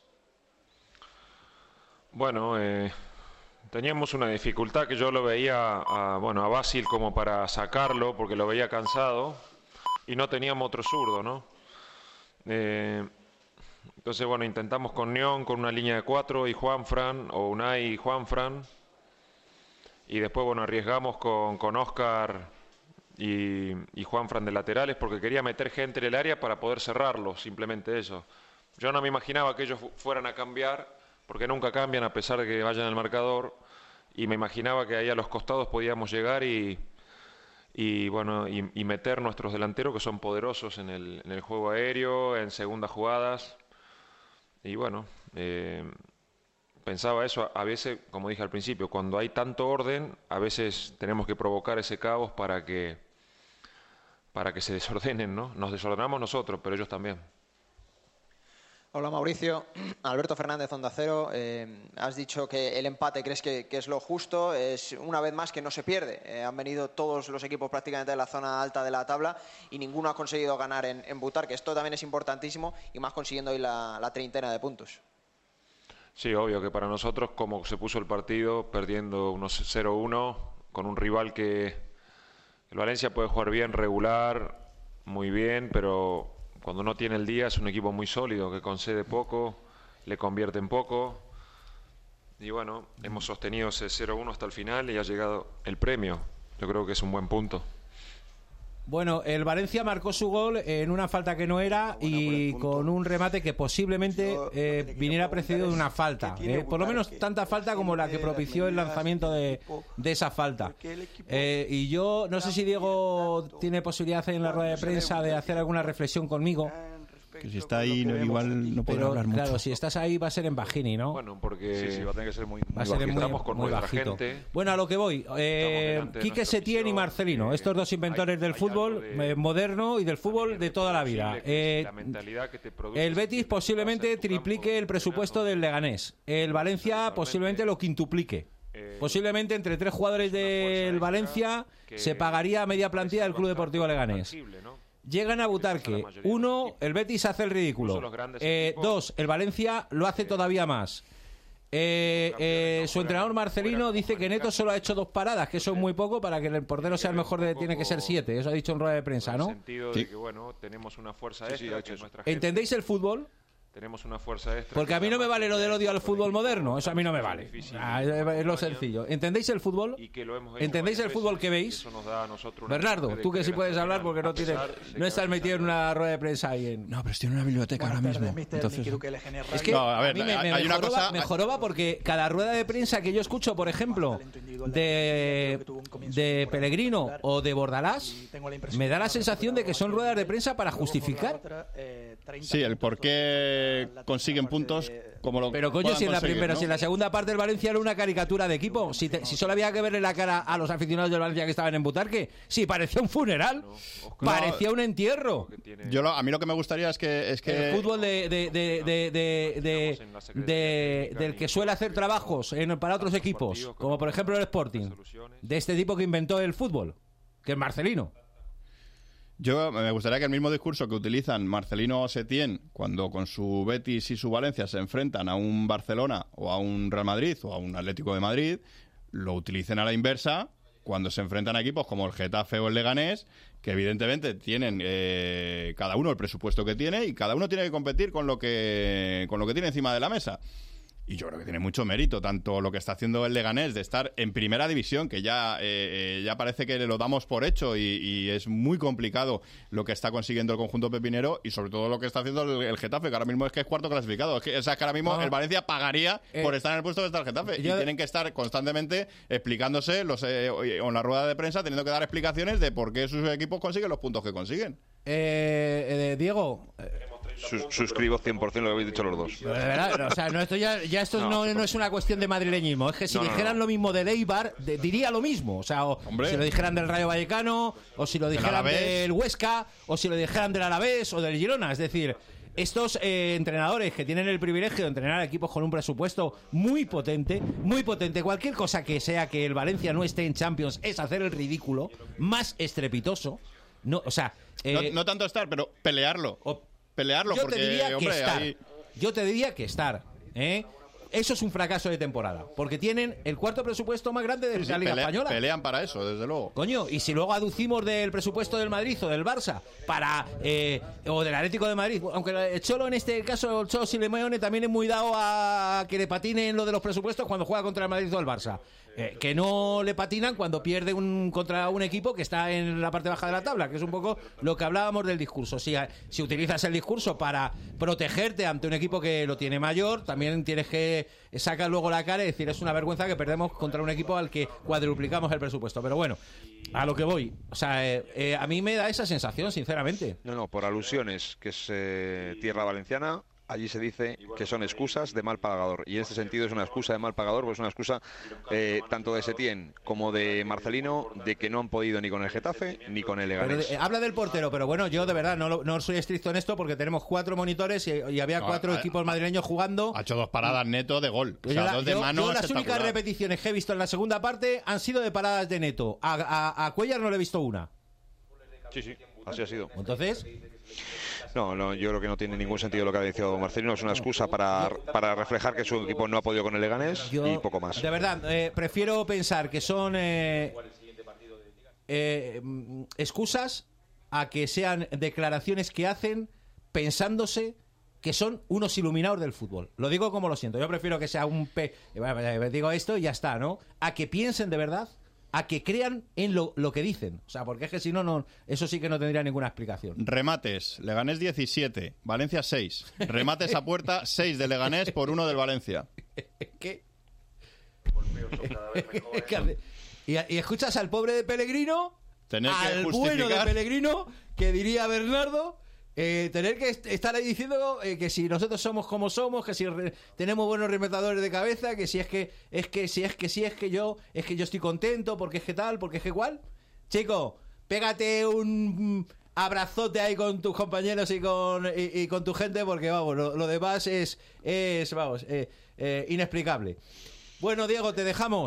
Bueno, teníamos una dificultad que yo lo veía a Basil como para sacarlo, porque lo veía cansado, y no teníamos otro zurdo, ¿no? Entonces, bueno, intentamos con Neón, con una línea de 4 y Juanfran, o Unai y Juanfran, y después, bueno, arriesgamos con Óscar y Juanfran de laterales, porque quería meter gente en el área para poder cerrarlo, simplemente eso. Yo no me imaginaba que ellos fueran a cambiar, porque nunca cambian a pesar de que vayan al marcador, y me imaginaba que ahí a los costados podíamos llegar y meter nuestros delanteros, que son poderosos en el juego aéreo, en segundas jugadas. Y bueno, pensaba eso. A veces, como dije al principio, cuando hay tanto orden, a veces tenemos que provocar ese caos para que se desordenen, ¿no? Nos desordenamos nosotros, pero ellos también. Hola, Mauricio. Alberto Fernández, Onda Cero. Has dicho que el empate crees que es lo justo. Es una vez más que no se pierde. Han venido todos los equipos prácticamente de la zona alta de la tabla y ninguno ha conseguido ganar en Butarque. Esto también es importantísimo y más consiguiendo hoy la treintena de puntos. Sí, obvio que para nosotros, como se puso el partido, perdiendo unos 0-1, con un rival que el Valencia puede jugar bien, regular, muy bien, pero cuando no tiene el día es un equipo muy sólido, que concede poco, le convierte en poco. Y bueno, hemos sostenido ese 0-1 hasta el final y ha llegado el premio. Yo creo que es un buen punto. Bueno, el Valencia marcó su gol en una falta que no era y con un remate que posiblemente viniera precedido de una falta. Por lo menos tanta falta como la que propició el lanzamiento de esa falta. Y yo no sé si Diego tiene posibilidad en la rueda de prensa de hacer alguna reflexión conmigo. Que si está ahí, igual no podrá hablar mucho. Claro, si estás ahí va a ser en Bajini, ¿no? Bueno, porque sí, va a tener que ser muy estamos con muy nuestra bajito. gente. Bueno, a lo que voy. Quique Setién y Marcelino, estos dos inventores del fútbol moderno y del fútbol de toda la vida. El Betis posiblemente triplique el presupuesto del Leganés. El Valencia posiblemente lo quintuplique. Posiblemente entre 3 jugadores del Valencia se pagaría media plantilla del Club Deportivo Leganés. Llegan a Butarque. 1, el Betis hace el ridículo. 2, el Valencia lo hace todavía más. Su entrenador Marcelino dice que Neto solo ha hecho 2 paradas, que eso es muy poco para que el portero sea el mejor, tiene que ser 7. Eso ha dicho en rueda de prensa, ¿no? En el sentido de que, bueno, tenemos una fuerza extra. ¿Entendéis el fútbol? tenemos una fuerza extra. Porque a mí no me vale lo del odio al fútbol moderno, eso a mí no me vale. Es lo sencillo. ¿Entendéis el fútbol? ¿Entendéis el fútbol que veis? Bernardo, tú que sí puedes hablar porque no estás metido en una rueda de prensa ahí en... No, pero estoy en una biblioteca ahora mismo. Entonces... Es que a mí me joroba porque cada rueda de prensa que yo escucho, por ejemplo, de Pellegrino o de Bordalás, me da la sensación de que son ruedas de prensa para justificar. Sí, el por qué consiguen puntos como lo. Pero coño, si en la primera, si en la segunda parte del Valencia era una caricatura de equipo, si solo había que verle la cara a los aficionados del Valencia que estaban en Butarque, sí, parecía un funeral, parecía un entierro. A mí lo que me gustaría es que el fútbol del que suele hacer trabajos para otros equipos, como por ejemplo el Sporting, de este tipo que inventó el fútbol, que es Marcelino. Yo me gustaría que el mismo discurso que utilizan Marcelino o Setién cuando con su Betis y su Valencia se enfrentan a un Barcelona o a un Real Madrid o a un Atlético de Madrid, lo utilicen a la inversa cuando se enfrentan a equipos como el Getafe o el Leganés, que evidentemente tienen cada uno el presupuesto que tiene y cada uno tiene que competir con lo que tiene encima de la mesa. Y yo creo que tiene mucho mérito, tanto lo que está haciendo el Leganés de estar en primera división, que ya parece que lo damos por hecho y es muy complicado lo que está consiguiendo el conjunto pepinero, y sobre todo lo que está haciendo el Getafe, que ahora mismo es que es cuarto clasificado. Es que ahora mismo el Valencia pagaría por estar en el puesto que está el Getafe. Y tienen que estar constantemente explicándose en la rueda de prensa, teniendo que dar explicaciones de por qué sus equipos consiguen los puntos que consiguen. Diego... Suscribo 100% lo que habéis dicho los dos. De verdad, o sea, esto no es una cuestión de madrileñismo. Es que si dijeran lo mismo del Eibar, diría lo mismo. O sea, si lo dijeran del Rayo Vallecano, o si lo dijeran del Huesca, o si lo dijeran del Alavés o del Girona. Es decir, estos entrenadores que tienen el privilegio de entrenar a equipos con un presupuesto muy potente, cualquier cosa que sea que el Valencia no esté en Champions es hacer el ridículo más estrepitoso. No, o sea, no tanto estar, pero pelearlo. Yo te diría que estar. Eso es un fracaso de temporada, porque tienen el cuarto presupuesto más grande de la Liga Española. Pelean para eso, desde luego. Coño, y si luego aducimos del presupuesto del Madrid o del Barça o del Atlético de Madrid, aunque el Cholo en este caso, el Cholo Simeone también es muy dado a que le patinen lo de los presupuestos cuando juega contra el Madrid o el Barça. Que no le patinan cuando pierde contra un equipo que está en la parte baja de la tabla, que es un poco lo que hablábamos del discurso. Si utilizas el discurso para protegerte ante un equipo que lo tiene mayor, también tienes que sacar luego la cara y decir, es una vergüenza que perdemos contra un equipo al que cuadruplicamos el presupuesto. Pero bueno, a lo que voy, o sea, a mí me da esa sensación, sinceramente. No, por alusiones, que es tierra valenciana. Allí se dice que son excusas de mal pagador, y en este sentido es una excusa de mal pagador, pues es una excusa tanto de Setién como de Marcelino, de que no han podido ni con el Getafe ni con el Leganés. Habla del portero, pero bueno, yo de verdad no soy estricto en esto porque tenemos 4 monitores y había 4 equipos madrileños jugando. Ha hecho 2 paradas neto de gol, o sea, 2 de mano. Yo las únicas repeticiones que he visto en la segunda parte han sido de paradas de Neto. A Cuellar no le he visto una. Sí, así ha sido. Entonces... No, yo creo que no tiene ningún sentido lo que ha dicho Marcelino. Es una excusa para reflejar que su equipo no ha podido con el Leganés y poco más. De verdad, prefiero pensar que son excusas a que sean declaraciones que hacen pensándose que son unos iluminados del fútbol. Lo digo como lo siento. Yo prefiero que sea digo esto y ya está, ¿no? A que piensen de verdad, a que crean en lo que dicen. O sea, porque es que si no, eso sí que no tendría ninguna explicación. Remates, Leganés 17, Valencia 6. Remates a puerta, 6 de Leganés por 1 del Valencia. ¿Qué? Y escuchas al pobre de Pellegrino, al bueno de Pellegrino, que diría Bernardo... tener que estar ahí diciendo que si nosotros somos como somos, que si tenemos buenos rematadores de cabeza, que si es que yo estoy contento, porque es que tal, porque es que igual. Chico, pégate un abrazote ahí con tus compañeros y con tu gente, porque vamos, lo demás es inexplicable. Bueno, Diego, te dejamos.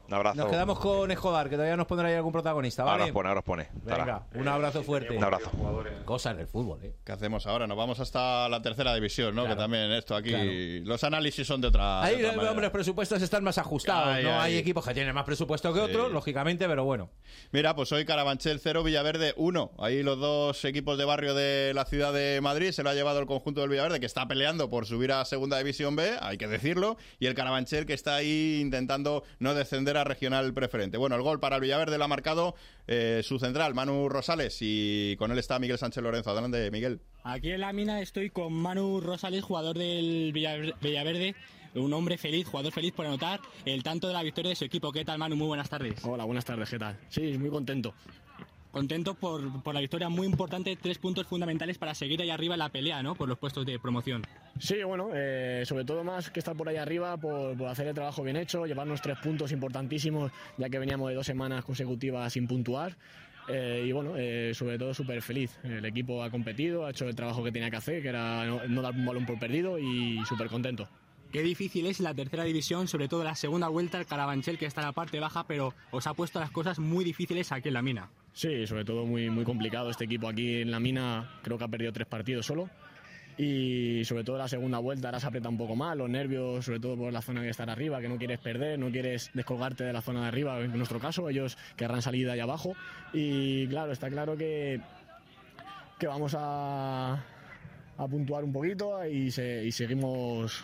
Un abrazo. Nos quedamos con Escobar, que todavía nos pondrá ahí algún protagonista, ¿vale? Ahora os pone. Venga, un abrazo fuerte. Un abrazo. Cosas del fútbol, ¿Qué hacemos ahora? Nos vamos hasta la tercera división, ¿no? Claro. Que también esto aquí... Claro. Los análisis son de otra Ahí, manera. hombre, los presupuestos están más ajustados, ¿no? Hay equipos que tienen más presupuesto que otros, lógicamente, pero bueno. Mira, pues hoy Carabanchel 0, Villaverde 1. Ahí los dos equipos de barrio de la ciudad de Madrid se lo ha llevado el conjunto del Villaverde, que está peleando por subir a Segunda División B, hay que decirlo, y el Carabanchel, que está ahí intentando no descender a Regional Preferente. Bueno, el gol para el Villaverde lo ha marcado su central, Manu Rosales, y con él está Miguel Sánchez Lorenzo. Adelante, Miguel. Aquí en la mina estoy con Manu Rosales, jugador del Villaverde, un hombre feliz, jugador feliz por anotar el tanto de la victoria de su equipo. ¿Qué tal, Manu? Muy buenas tardes. Hola, buenas tardes, ¿qué tal? Sí, muy contento. Contento por la victoria muy importante, 3 puntos fundamentales para seguir ahí arriba en la pelea, ¿no? Por los puestos de promoción. Sí, bueno, sobre todo más que estar por ahí arriba, por hacer el trabajo bien hecho, llevarnos 3 puntos importantísimos, ya que veníamos de 2 semanas consecutivas sin puntuar. Y bueno, sobre todo súper feliz. El equipo ha competido, ha hecho el trabajo que tenía que hacer, que era no dar un balón por perdido, y súper contento. Qué difícil es la tercera división, sobre todo la segunda vuelta, el Carabanchel, que está en la parte baja, pero os ha puesto las cosas muy difíciles aquí en la mina. Sí, sobre todo muy, muy complicado. Este equipo aquí en la mina creo que ha perdido 3 partidos solo. Y sobre todo la segunda vuelta ahora se aprieta un poco más, los nervios, sobre todo por la zona que está arriba, que no quieres perder, no quieres descolgarte de la zona de arriba, en nuestro caso, ellos querrán salir de ahí abajo. Y claro, está claro que vamos a puntuar un poquito y seguimos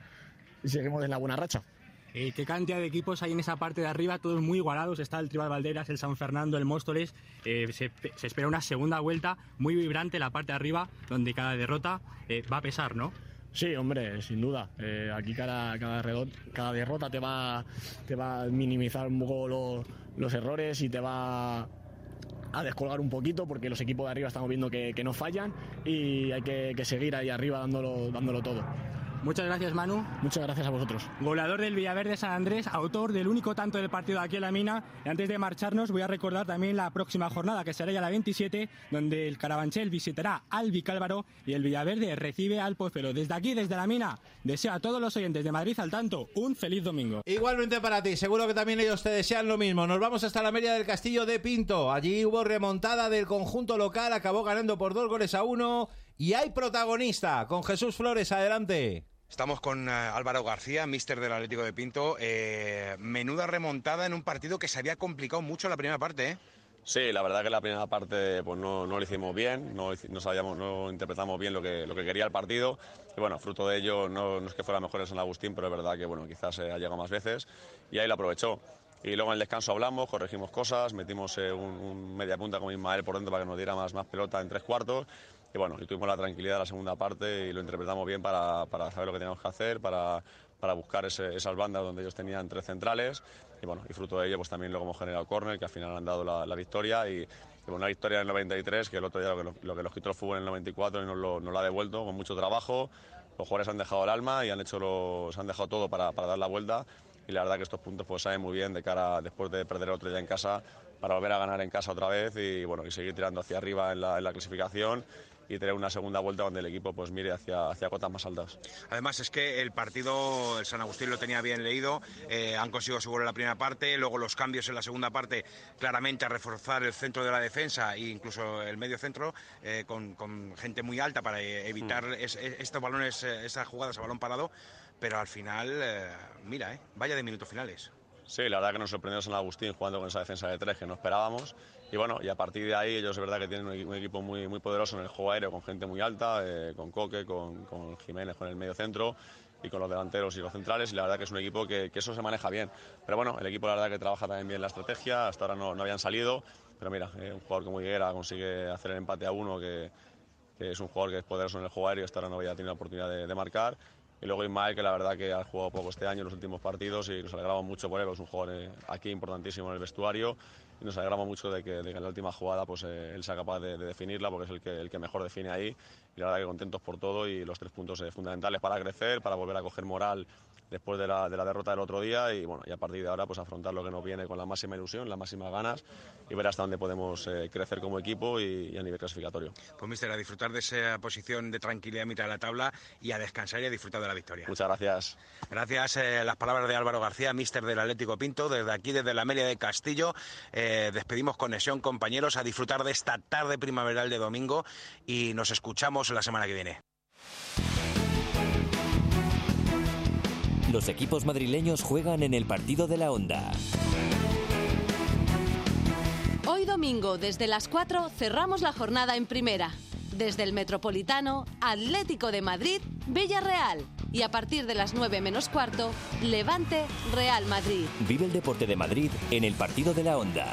en la buena racha. ¿Qué cantidad de equipos hay en esa parte de arriba? Todos muy igualados. Está el Tribal Valderas, el San Fernando, el Móstoles. Se espera una segunda vuelta muy vibrante en la parte de arriba, donde cada derrota va a pesar, ¿no? Sí, hombre, sin duda. Aquí cada derrota te va a minimizar un poco los errores y te va a descolgar un poquito, porque los equipos de arriba estamos viendo que no fallan, y hay que seguir ahí arriba dándolo todo. Muchas gracias, Manu. Muchas gracias a vosotros. Goleador del Villaverde San Andrés, autor del único tanto del partido aquí en la mina. Y antes de marcharnos, voy a recordar también la próxima jornada, que será ya la 27, donde el Carabanchel visitará al Vicálvaro y el Villaverde recibe al Pozuelo. Desde aquí, desde la mina, deseo a todos los oyentes de Madrid al tanto un feliz domingo. Igualmente para ti, seguro que también ellos te desean lo mismo. Nos vamos hasta la Media del Castillo de Pinto. Allí hubo remontada del conjunto local, acabó ganando por 2-1 y hay protagonista con Jesús Flores. Adelante. Estamos con Álvaro García, míster del Atlético de Pinto. Menuda remontada en un partido que se había complicado mucho la primera parte, ¿eh? Sí, la verdad que la primera parte pues no lo hicimos bien, no interpretamos bien lo que quería el partido. Y bueno, fruto de ello no es que fuera mejor el San Agustín, pero es verdad que bueno, quizás ha llegado más veces y ahí lo aprovechó. Y luego en el descanso hablamos, corregimos cosas, metimos un media punta con Ismael por dentro para que nos diera más pelota en 3/4. Y bueno, y tuvimos la tranquilidad de la segunda parte y lo interpretamos bien para saber lo que teníamos que hacer, para buscar esas bandas donde ellos tenían 3 centrales. Y bueno, y fruto de ello pues también luego hemos generado córner, que al final han dado la victoria. Y una victoria en el 93, que el otro día lo que nos quitó el fútbol en el 94 y nos lo ha devuelto con mucho trabajo. Los jugadores han dejado el alma y se han dejado todo para dar la vuelta. Y la verdad que estos puntos pues saben muy bien de cara, después de perder el otro día en casa, para volver a ganar en casa otra vez y bueno, y seguir tirando hacia arriba en la clasificación y tener una segunda vuelta donde el equipo pues mire hacia cotas más altas. Además es que el partido, el San Agustín lo tenía bien leído, han conseguido su gol en la primera parte, luego los cambios en la segunda parte claramente a reforzar el centro de la defensa e incluso el medio centro con gente muy alta para evitar estos balones, esas jugadas a balón parado, pero al final, mira, vaya de minutos finales. Sí, la verdad que nos sorprendió San Agustín jugando con esa defensa de 3 que no esperábamos. Y bueno, y a partir de ahí ellos es verdad que tienen un equipo muy poderoso en el juego aéreo, con gente muy alta, con Coque, con Jiménez, con el medio centro y con los delanteros y los centrales. Y la verdad que es un equipo que eso se maneja bien. Pero bueno, el equipo la verdad que trabaja también bien la estrategia. Hasta ahora no habían salido. Pero mira, un jugador como Higuera consigue hacer el empate a 1, que es un jugador que es poderoso en el juego aéreo. Hasta ahora no había tenido la oportunidad de marcar. Y luego Ismael, que la verdad que ha jugado poco este año en los últimos partidos y nos alegramos mucho por él, es un jugador aquí importantísimo en el vestuario y nos alegramos mucho de que en la última jugada pues él sea capaz de definirla, porque es el que mejor define ahí, y la verdad que contentos por todo y los 3 puntos fundamentales para crecer, para volver a coger moral después de la derrota del otro día y bueno, y a partir de ahora pues afrontar lo que nos viene con la máxima ilusión, las máximas ganas y ver hasta dónde podemos crecer como equipo y a nivel clasificatorio. Pues míster, a disfrutar de esa posición de tranquilidad a mitad de la tabla y a descansar y a disfrutar de la victoria. Muchas gracias. Gracias, las palabras de Álvaro García, míster del Atlético Pinto, desde aquí, desde la Amelia de Castillo. Despedimos conexión, compañeros, a disfrutar de esta tarde primaveral de domingo y nos escuchamos la semana que viene. Los equipos madrileños juegan en el partido de la Onda. Hoy domingo, desde las 4, cerramos la jornada en primera. Desde el Metropolitano, Atlético de Madrid, Villarreal. Y a partir de las 9 menos cuarto, Levante, Real Madrid. Vive el deporte de Madrid en el partido de la Onda.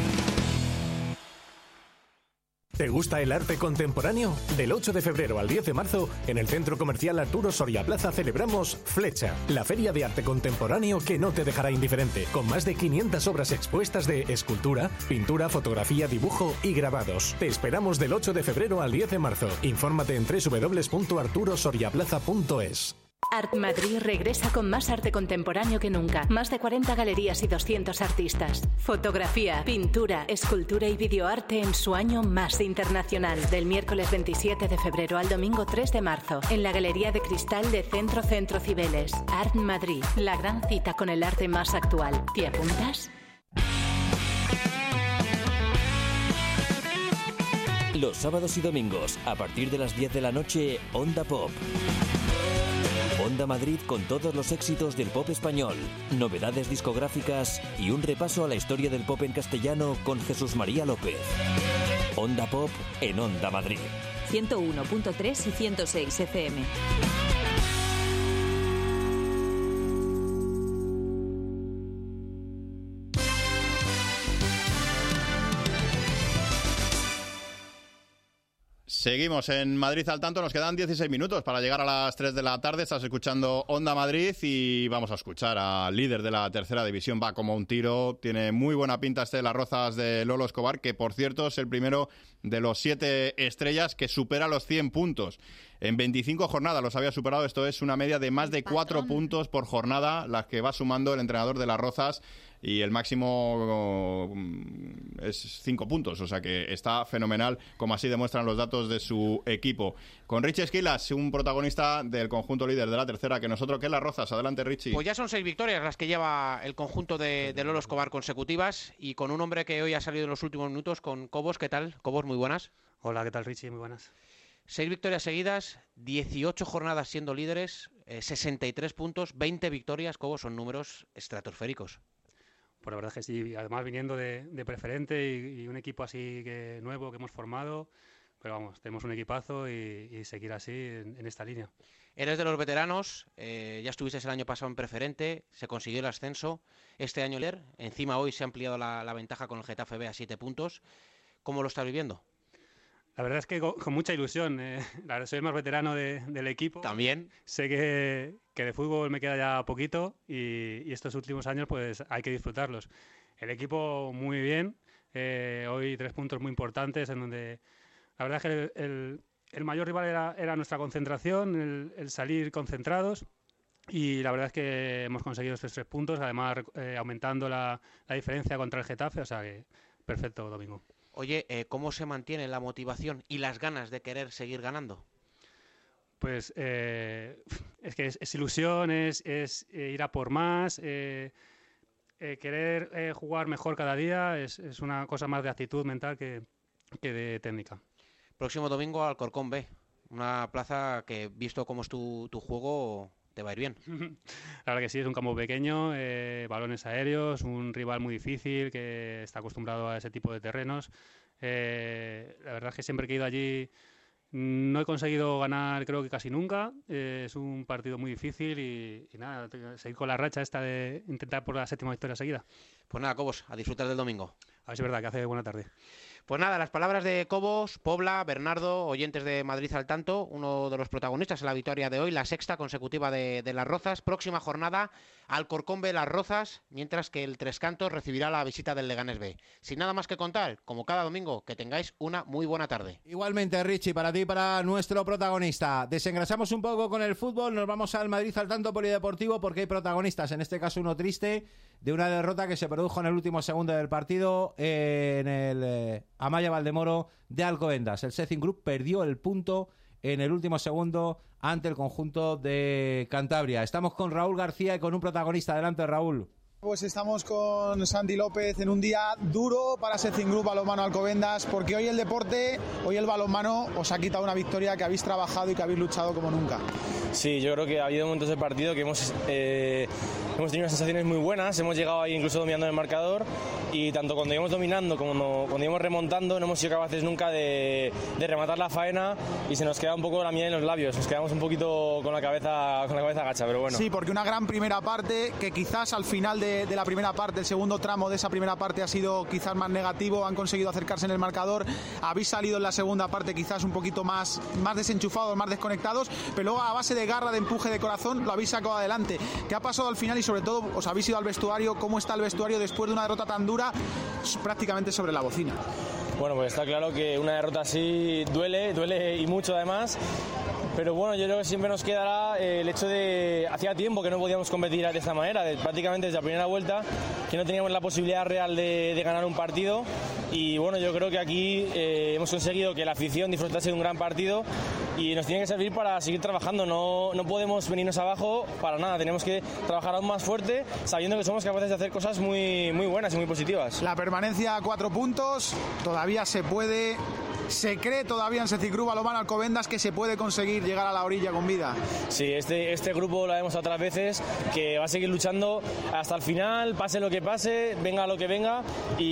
¿Te gusta el arte contemporáneo? Del 8 de febrero al 10 de marzo, en el Centro Comercial Arturo Soria Plaza celebramos Flecha, la feria de arte contemporáneo que no te dejará indiferente, con más de 500 obras expuestas de escultura, pintura, fotografía, dibujo y grabados. Te esperamos del 8 de febrero al 10 de marzo. Infórmate en www.arturosoriaplaza.es. Art Madrid regresa con más arte contemporáneo que nunca. Más de 40 galerías y 200 artistas. Fotografía, pintura, escultura y videoarte en su año más internacional. Del miércoles 27 de febrero al domingo 3 de marzo. En la Galería de Cristal de Centro Cibeles. Art Madrid. La gran cita con el arte más actual. ¿Te apuntas? Los sábados y domingos, a partir de las 10 de la noche, Onda Pop. Onda Madrid con todos los éxitos del pop español, novedades discográficas y un repaso a la historia del pop en castellano con Jesús María López. Onda Pop en Onda Madrid. 101.3 y 106 FM. Seguimos en Madrid al tanto, nos quedan 16 minutos para llegar a las 3 de la tarde. Estás escuchando Onda Madrid y vamos a escuchar al líder de la tercera división. Va como un tiro, tiene muy buena pinta Las Rozas de Lolo Escobar, que por cierto es el primero de los 7 estrellas que supera los 100 puntos. En 25 jornadas los había superado, esto es una media de más de 4 puntos por jornada, las que va sumando el entrenador de Las Rozas, y el máximo es 5 puntos, o sea que está fenomenal, como así demuestran los datos de su equipo. Con Richie Esquilas, un protagonista del conjunto líder de la tercera, que nosotros, que es Las Rozas. Adelante, Richie. Pues ya son 6 victorias las que lleva el conjunto de Lolo Escobar consecutivas, y con un hombre que hoy ha salido en los últimos minutos, con Cobos. ¿Qué tal? Cobos, muy buenas. Hola, ¿qué tal, Richie? Muy buenas. 6 victorias seguidas, 18 jornadas siendo líderes, 63 puntos, 20 victorias. Cobos, son números estratosféricos. Pues la verdad es que sí, además viniendo de preferente y un equipo así que nuevo que hemos formado, pero vamos, tenemos un equipazo y seguir así en esta línea. Eres de los veteranos, ya estuviste el año pasado en preferente, se consiguió el ascenso, este año líder, encima hoy se ha ampliado la ventaja con el Getafe B a 7 puntos. ¿Cómo lo estás viviendo? La verdad es que con mucha ilusión. La verdad, soy el más veterano del equipo. También. Sé que de fútbol me queda ya poquito y estos últimos años pues hay que disfrutarlos. El equipo muy bien. Hoy 3 puntos muy importantes en donde la verdad es que el mayor rival era nuestra concentración, el salir concentrados. Y la verdad es que hemos conseguido estos 3 puntos, además aumentando la diferencia contra el Getafe. O sea que perfecto domingo. Oye, ¿cómo se mantiene la motivación y las ganas de querer seguir ganando? Pues es que es ilusión, es ir a por más, querer jugar mejor cada día, es una cosa más de actitud mental que de técnica. Próximo domingo Alcorcón B, una plaza que, visto cómo es tu juego, te va a ir bien. La verdad que sí, es un campo pequeño, balones aéreos, un rival muy difícil que está acostumbrado a ese tipo de terrenos. La verdad es que siempre que he ido allí no he conseguido ganar, creo que casi nunca. Es un partido muy difícil y nada, seguir con la racha esta de intentar por la 7ª victoria seguida. Pues nada, Cobos, a disfrutar del domingo. ver si es verdad que hace buena tarde. Pues nada, las palabras de Cobos, Pobla, Bernardo, oyentes de Madrid al tanto, uno de los protagonistas en la victoria de hoy, la sexta consecutiva de Las Rozas. Próxima jornada, Alcorcón B Las Rozas, mientras que el Tres Cantos recibirá la visita del Leganés B. Sin nada más que contar, como cada domingo, que tengáis una muy buena tarde. Igualmente, Richie, para ti y para nuestro protagonista. Desengrasamos un poco con el fútbol, nos vamos al Madrid al tanto polideportivo porque hay protagonistas, en este caso uno triste, de una derrota que se produjo en el último segundo del partido en el Amaya Valdemoro de Alcobendas. El Secin Group perdió el punto en el último segundo ante el conjunto de Cantabria. Estamos con Raúl García y con un protagonista. Adelante, Raúl. Pues estamos con Santi López en un día duro para Secin Group Balonmano Alcobendas, porque hoy el deporte, hoy el balonmano os ha quitado una victoria que habéis trabajado y que habéis luchado como nunca. Sí, yo creo que ha habido momentos del partido que hemos tenido unas sensaciones muy buenas, hemos llegado ahí incluso dominando el marcador, y tanto cuando íbamos dominando como cuando íbamos remontando no hemos sido capaces nunca de rematar la faena, y se nos queda un poco la miel en los labios, nos quedamos un poquito con la cabeza agacha, pero bueno. Sí, porque una gran primera parte que quizás al final de la primera parte, el segundo tramo de esa primera parte ha sido quizás más negativo, han conseguido acercarse en el marcador, habéis salido en la segunda parte quizás un poquito más desenchufados, más desconectados, pero luego a base de garra, de empuje, de corazón, lo habéis sacado adelante. ¿Qué ha pasado al final y sobre todo os habéis ido al vestuario? ¿Cómo está el vestuario después de una derrota tan dura, prácticamente sobre la bocina? Bueno, pues está claro que una derrota así duele y mucho además. Pero bueno, yo creo que siempre nos quedará el hecho de... Hacía tiempo que no podíamos competir de esta manera, prácticamente desde la primera vuelta, que no teníamos la posibilidad real de ganar un partido. Y bueno, yo creo que aquí hemos conseguido que la afición disfrutase de un gran partido y nos tiene que servir para seguir trabajando. No podemos venirnos abajo para nada, tenemos que trabajar aún más fuerte, sabiendo que somos capaces de hacer cosas muy, muy buenas y muy positivas. La permanencia a 4 puntos, todavía se puede... ¿Se cree todavía en Secin Group Balonmano Alcobendas que se puede conseguir llegar a la orilla con vida? Sí, este grupo lo vemos otras veces, que va a seguir luchando hasta el final, pase lo que pase, venga lo que venga,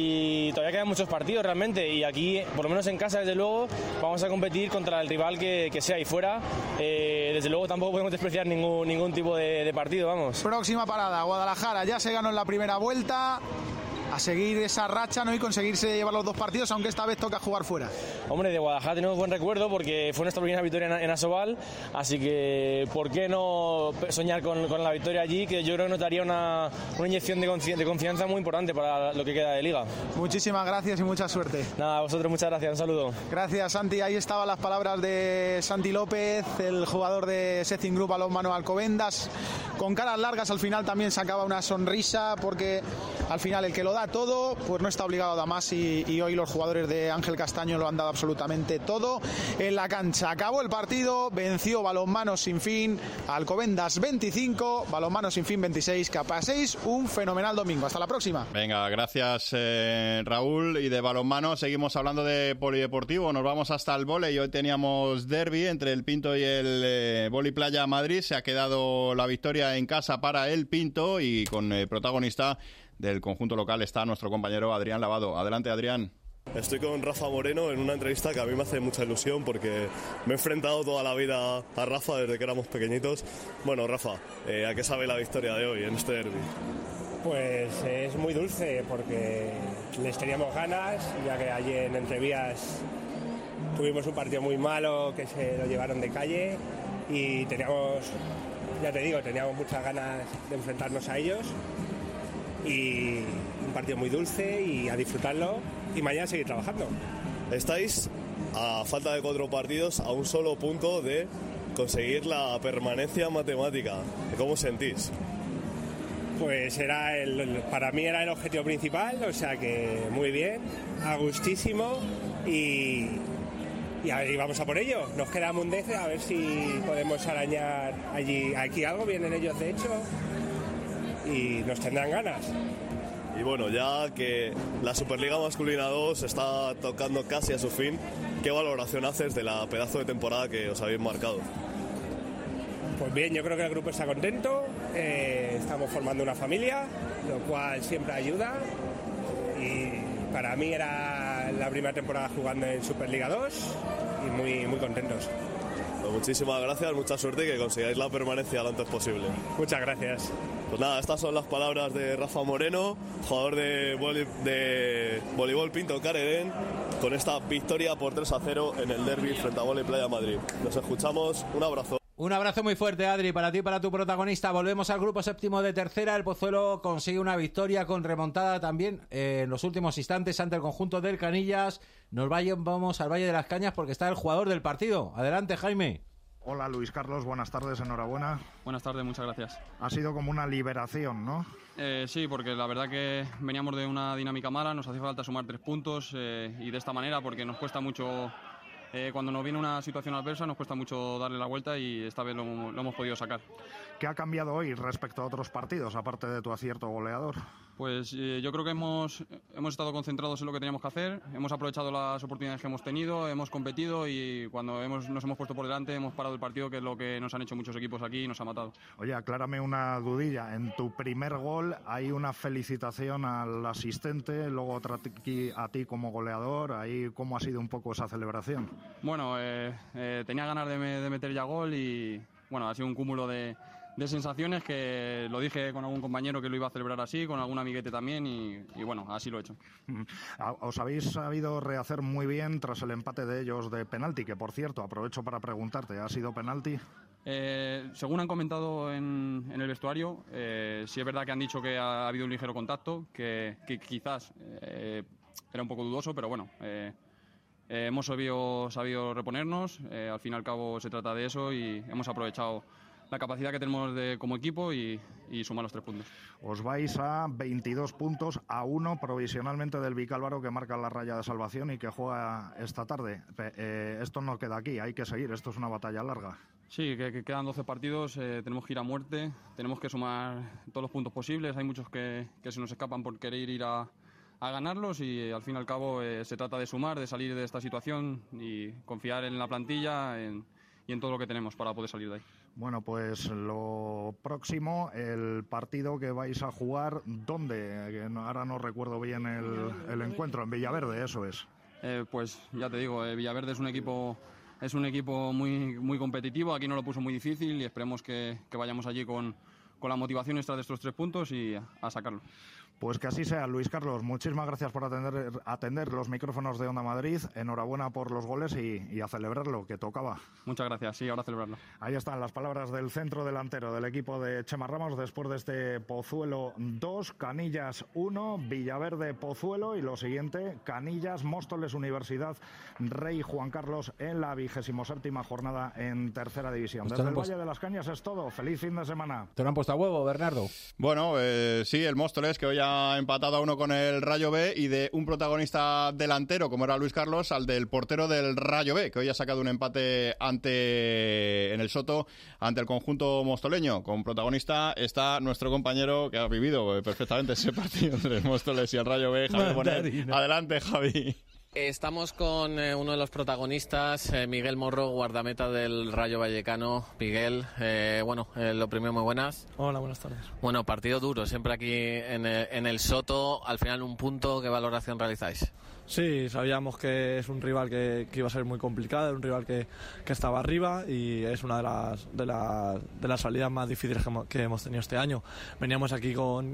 y todavía quedan muchos partidos realmente, y aquí, por lo menos en casa, desde luego, vamos a competir contra el rival que sea, y fuera, desde luego tampoco podemos despreciar ningún tipo de partido, vamos. Próxima parada, Guadalajara, ya se ganó en la primera vuelta. A seguir esa racha, ¿no? Y conseguirse llevar los 2 partidos, aunque esta vez toca jugar fuera. Hombre, de Guadalajara tenemos buen recuerdo porque fue nuestra primera victoria en Asobal, así que ¿por qué no soñar con la victoria allí? Que yo creo que nos daría una inyección de confianza muy importante para lo que queda de Liga. Muchísimas gracias y mucha suerte. Nada, a vosotros muchas gracias, un saludo. Gracias, Santi. Ahí estaban las palabras de Santi López, el jugador de Secin Group Balonmano Alcobendas. Con caras largas al final también sacaba una sonrisa, porque al final el que lo da todo pues no está obligado a dar más, y hoy los jugadores de Ángel Castaño lo han dado absolutamente todo en la cancha. Acabó el partido, venció Balonmano Sin Fin, Alcobendas 25, Balonmano Sin Fin 26. Que paséis un fenomenal domingo. Hasta la próxima. Venga, gracias Raúl. Y de balonmano seguimos hablando de polideportivo, nos vamos hasta el vóley. Hoy teníamos derbi entre el Pinto y el Vóley Playa Madrid. Se ha quedado la victoria en casa para el Pinto, y con protagonista del conjunto local está nuestro compañero Adrián Lavado. Adelante, Adrián. Estoy con Rafa Moreno en una entrevista que a mí me hace mucha ilusión porque me he enfrentado toda la vida a Rafa desde que éramos pequeñitos. Bueno, Rafa, ¿a qué sabe la victoria de hoy en este derbi? Pues es muy dulce porque les teníamos ganas, ya que allí en Entrevías tuvimos un partido muy malo que se lo llevaron de calle, y teníamos, ya te digo, teníamos muchas ganas de enfrentarnos a ellos, y un partido muy dulce y a disfrutarlo, y mañana seguir trabajando. Estáis a falta de 4 partidos a un solo punto de conseguir la permanencia matemática. ¿Cómo os sentís? Pues para mí era el objetivo principal, o sea que muy bien, a gustísimo, y vamos a por ello. Nos queda Mundeces, a ver si podemos arañar aquí algo. Vienen ellos de hecho y nos tendrán ganas. Y bueno, ya que la Superliga Masculina 2 está tocando casi a su fin, ¿qué valoración haces de la pedazo de temporada que os habéis marcado? Pues bien, yo creo que el grupo está contento, estamos formando una familia, lo cual siempre ayuda, y para mí era la primera temporada jugando en Superliga 2 y muy, muy contentos. Pues muchísimas gracias, mucha suerte y que consigáis la permanencia lo antes posible. Muchas gracias. Pues nada, estas son las palabras de Rafa Moreno, jugador de voleibol Pinto Careden, con esta victoria por 3-0 en el derbi frente a Vóley Playa Madrid. Nos escuchamos, un abrazo. Un abrazo muy fuerte, Adri, para ti y para tu protagonista. Volvemos al grupo séptimo de tercera. El Pozuelo consigue una victoria con remontada también en los últimos instantes ante el conjunto del Canillas. Vamos al Valle de las Cañas porque está el jugador del partido. Adelante, Jaime. Hola, Luis Carlos, buenas tardes, enhorabuena. Buenas tardes, muchas gracias. Ha sido como una liberación, ¿no? Sí, porque la verdad que veníamos de una dinámica mala, nos hacía falta sumar 3 puntos y de esta manera, porque nos cuesta mucho, cuando nos viene una situación adversa, nos cuesta mucho darle la vuelta y esta vez lo hemos podido sacar. ¿Qué ha cambiado hoy respecto a otros partidos, aparte de tu acierto goleador? Pues yo creo que hemos estado concentrados en lo que teníamos que hacer, hemos aprovechado las oportunidades que hemos tenido, hemos competido y cuando nos hemos puesto por delante hemos parado el partido, que es lo que nos han hecho muchos equipos aquí y nos ha matado. Oye, aclárame una dudilla. En tu primer gol hay una felicitación al asistente, luego otra a ti como goleador. Ahí, ¿cómo ha sido un poco esa celebración? Bueno, tenía ganas de meter ya gol y bueno, ha sido un cúmulo de sensaciones que lo dije con algún compañero que lo iba a celebrar así, con algún amiguete también y bueno, así lo he hecho. Os habéis sabido rehacer muy bien tras el empate de ellos de penalti, que por cierto, aprovecho para preguntarte, ¿ha sido penalti? Según han comentado en el vestuario, sí es verdad que han dicho que ha habido un ligero contacto, que quizás era un poco dudoso, pero bueno, hemos sabido reponernos, al fin y al cabo se trata de eso y hemos aprovechado la capacidad que tenemos como equipo y sumar los 3 puntos. Os vais a 22 puntos, a 1 provisionalmente del Vicálvaro, que marca la raya de salvación y que juega esta tarde. Esto no queda aquí, hay que seguir, esto es una batalla larga. Sí, que quedan 12 partidos, tenemos que ir a muerte, tenemos que sumar todos los puntos posibles, hay muchos que se nos escapan por querer ir a ganarlos y al fin y al cabo se trata de sumar, de salir de esta situación y confiar en la plantilla y en todo lo que tenemos para poder salir de ahí. Bueno, pues lo próximo, el partido que vais a jugar, ¿dónde? Ahora no recuerdo bien el encuentro, en Villaverde, eso es. Pues ya te digo, Villaverde es un equipo muy competitivo, aquí nos lo puso muy difícil y esperemos que vayamos allí con la motivación extra de estos 3 puntos y a sacarlo. Pues que así sea, Luis Carlos. Muchísimas gracias por atender los micrófonos de Onda Madrid. Enhorabuena por los goles y a celebrarlo, que tocaba. Muchas gracias, sí, ahora a celebrarlo. Ahí están las palabras del centro delantero del equipo de Chema Ramos después de este Pozuelo 2, Canillas 1, Villaverde Pozuelo y lo siguiente, Canillas, Móstoles, Universidad Rey Juan Carlos en la 27ª jornada en tercera división. Desde el Valle de las Cañas es todo. Feliz fin de semana. ¿Te lo han puesto a huevo, Bernardo? Bueno, sí, el Móstoles, que hoy ha empatado a 1 con el Rayo B, y de un protagonista delantero como era Luis Carlos al del portero del Rayo B, que hoy ha sacado un empate en el Soto ante el conjunto mostoleño. Con protagonista está nuestro compañero que ha vivido perfectamente ese partido entre el Móstoles y el Rayo B, Javier Bonet. Adelante, Javi. Estamos con uno de los protagonistas, Miguel Morro, guardameta del Rayo Vallecano. Miguel, lo primero, muy buenas. Hola, buenas tardes. Bueno, partido duro, siempre aquí en el Soto. Al final, un punto, ¿qué valoración realizáis? Sí, sabíamos que es un rival que iba a ser muy complicado, un rival que estaba arriba y es una de las salidas más difíciles que hemos tenido este año. Veníamos aquí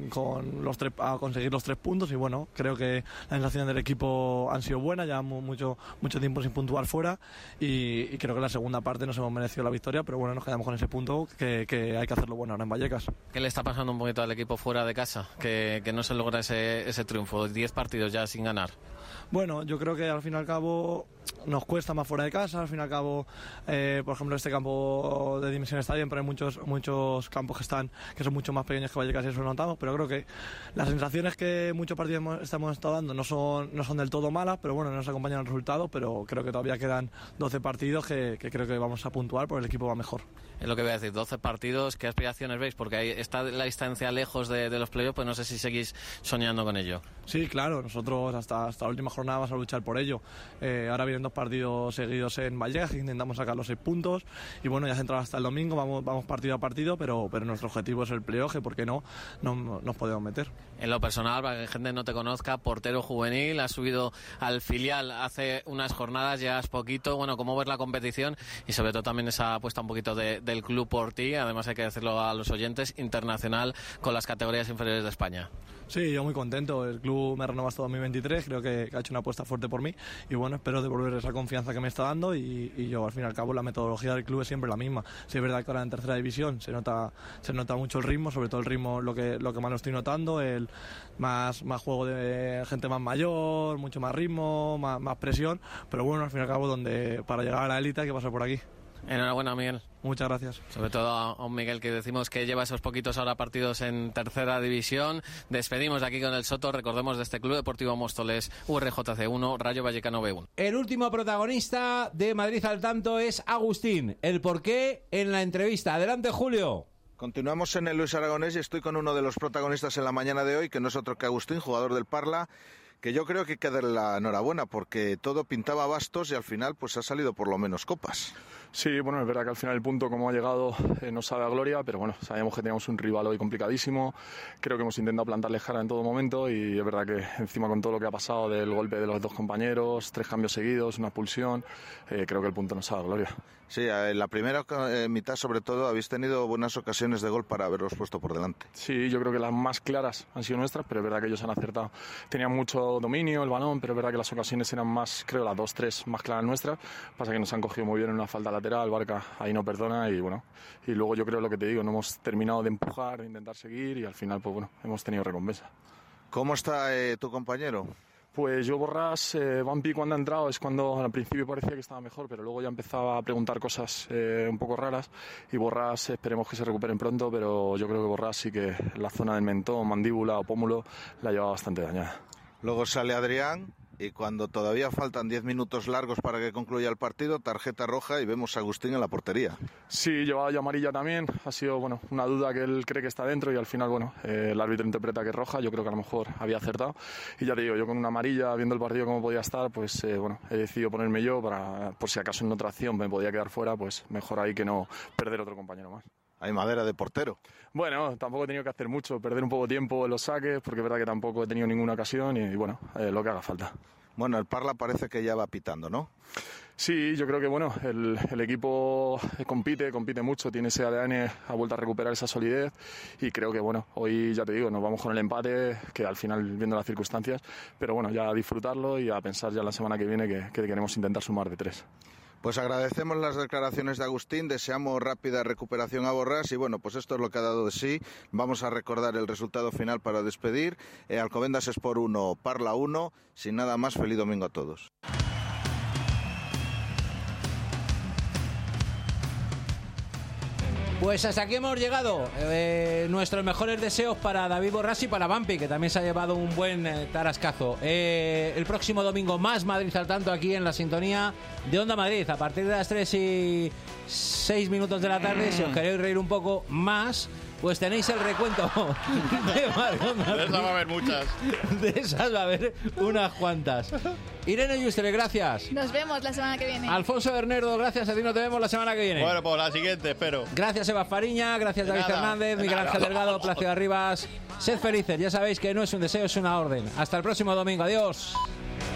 a conseguir los 3 puntos y bueno, creo que las sensaciones del equipo han sido buenas, llevamos mucho tiempo sin puntuar fuera y creo que en la segunda parte nos hemos merecido la victoria, pero bueno, nos quedamos con ese punto que hay que hacerlo bueno ahora en Vallecas. ¿Qué le está pasando un poquito al equipo fuera de casa? Que no se logra ese triunfo, 10 partidos ya sin ganar. Bueno, yo creo que al fin y al cabo nos cuesta más fuera de casa, al fin y al cabo, por ejemplo, este campo de dimensión está bien, pero hay muchos campos que son mucho más pequeños que Vallecas y eso lo notamos, pero creo que las sensaciones que muchos partidos estamos dando no son del todo malas, pero bueno, no nos acompañan el resultado, pero creo que todavía quedan 12 partidos que creo que vamos a puntuar porque el equipo va mejor. Es lo que voy a decir, 12 partidos, ¿qué aspiraciones veis? Porque ahí está la distancia lejos de los playoffs, pues no sé si seguís soñando con ello. Sí, claro, nosotros hasta la última jornada vamos a luchar por ello. Ahora vienen 2 partidos seguidos en Vallecas, intentamos sacar los 6 puntos y bueno, ya centrado hasta el domingo, vamos partido a partido, pero nuestro objetivo es el playoff, porque no nos podemos meter. En lo personal, para que la gente no te conozca, portero juvenil, has subido al filial hace unas jornadas, ya es poquito. Bueno, ¿cómo ves la competición? Y sobre todo también esa apuesta un poquito del club por ti, además hay que decirlo a los oyentes, internacional con las categorías inferiores de España. Sí, yo muy contento. El club me renovó hasta 2023, creo que ha hecho una apuesta fuerte por mí y bueno, espero devolver esa confianza que me está dando y yo al fin y al cabo la metodología del club es siempre la misma. Sí, es verdad que ahora en tercera división se nota mucho el ritmo, sobre todo el ritmo lo que más lo estoy notando, el más juego de gente más mayor, mucho más ritmo, más presión, pero bueno, al fin y al cabo donde para llegar a la élite hay que pasar por aquí. Enhorabuena, Miguel. Muchas gracias. Sobre todo a un Miguel que decimos que lleva esos poquitos ahora partidos en tercera división. Despedimos de aquí con el Soto. Recordemos de este Club Deportivo Móstoles, URJC 1, Rayo Vallecano B1. El último protagonista de Madrid al tanto es Agustín. El porqué en la entrevista. Adelante, Julio. Continuamos en el Luis Aragonés y estoy con uno de los protagonistas en la mañana de hoy, que no es otro que Agustín, jugador del Parla, que yo creo que hay que darle la enhorabuena porque todo pintaba bastos y al final pues ha salido por lo menos copas. Sí, bueno, es verdad que al final el punto como ha llegado nos sabe a gloria, pero bueno, sabíamos que teníamos un rival hoy complicadísimo, creo que hemos intentado plantarle cara en todo momento y es verdad que encima con todo lo que ha pasado del golpe de los 2 compañeros, 3 cambios seguidos, una expulsión, creo que el punto nos sabe a gloria. Sí, en la primera mitad sobre todo habéis tenido buenas ocasiones de gol para haberos puesto por delante. Sí, yo creo que las más claras han sido nuestras, pero es verdad que ellos han acertado. Tenían mucho dominio el balón, pero es verdad que las ocasiones eran más, creo, las 2-3 más claras nuestras. Pasa que nos han cogido muy bien en una falta lateral, Barca ahí no perdona y bueno. Y luego yo creo lo que te digo, no hemos terminado de empujar, de intentar seguir y al final pues bueno, hemos tenido recompensa. ¿Cómo está tu compañero? Pues yo Borrás, Vampi cuando ha entrado es cuando al principio parecía que estaba mejor, pero luego ya empezaba a preguntar cosas un poco raras y Borrás esperemos que se recuperen pronto, pero yo creo que Borrás sí que la zona del mentón, mandíbula o pómulo la lleva bastante dañada. Luego sale Adrián y cuando todavía faltan 10 minutos largos para que concluya el partido, tarjeta roja y vemos a Agustín en la portería. Sí, llevaba ya amarilla también, ha sido bueno una duda que él cree que está dentro y al final bueno el árbitro interpreta que es roja, yo creo que a lo mejor había acertado y ya te digo, yo con una amarilla viendo el partido cómo podía estar, pues bueno, he decidido ponerme yo para por si acaso en otra acción me podía quedar fuera, pues mejor ahí que no perder otro compañero más. Hay madera de portero. Bueno, tampoco he tenido que hacer mucho, perder un poco de tiempo en los saques, porque es verdad que tampoco he tenido ninguna ocasión y bueno, lo que haga falta. Bueno, el Parla parece que ya va pitando, ¿no? Sí, yo creo que bueno, el equipo compite mucho, tiene ese ADN, ha vuelto a recuperar esa solidez y creo que bueno, hoy ya te digo, nos vamos con el empate, que al final viendo las circunstancias, pero bueno, ya a disfrutarlo y a pensar ya la semana que viene que queremos intentar sumar de 3. Pues agradecemos las declaraciones de Agustín, deseamos rápida recuperación a Borrás y bueno, pues esto es lo que ha dado de sí. Vamos a recordar el resultado final para despedir. Alcobendas Sport 1, Parla 1. Sin nada más, feliz domingo a todos. Pues hasta aquí hemos llegado. Nuestros mejores deseos para David Borrás y para Vampi, que también se ha llevado un buen tarascazo. El próximo domingo más Madrid al tanto aquí en la sintonía de Onda Madrid. A partir de las 3:06 de la tarde, si os queréis reír un poco más, pues tenéis el recuento de Margot Madrid. De esas va a haber muchas. De esas va a haber unas cuantas. Irene Yustre, gracias. Nos vemos la semana que viene. Alfonso Bernerdo, gracias a ti, nos vemos la semana que viene. Bueno, pues la siguiente, espero. Gracias Eva Fariña, gracias David Fernández, Miguel Ángel Delgado, Plácido Arribas. Sed felices, ya sabéis que no es un deseo, es una orden. Hasta el próximo domingo, adiós.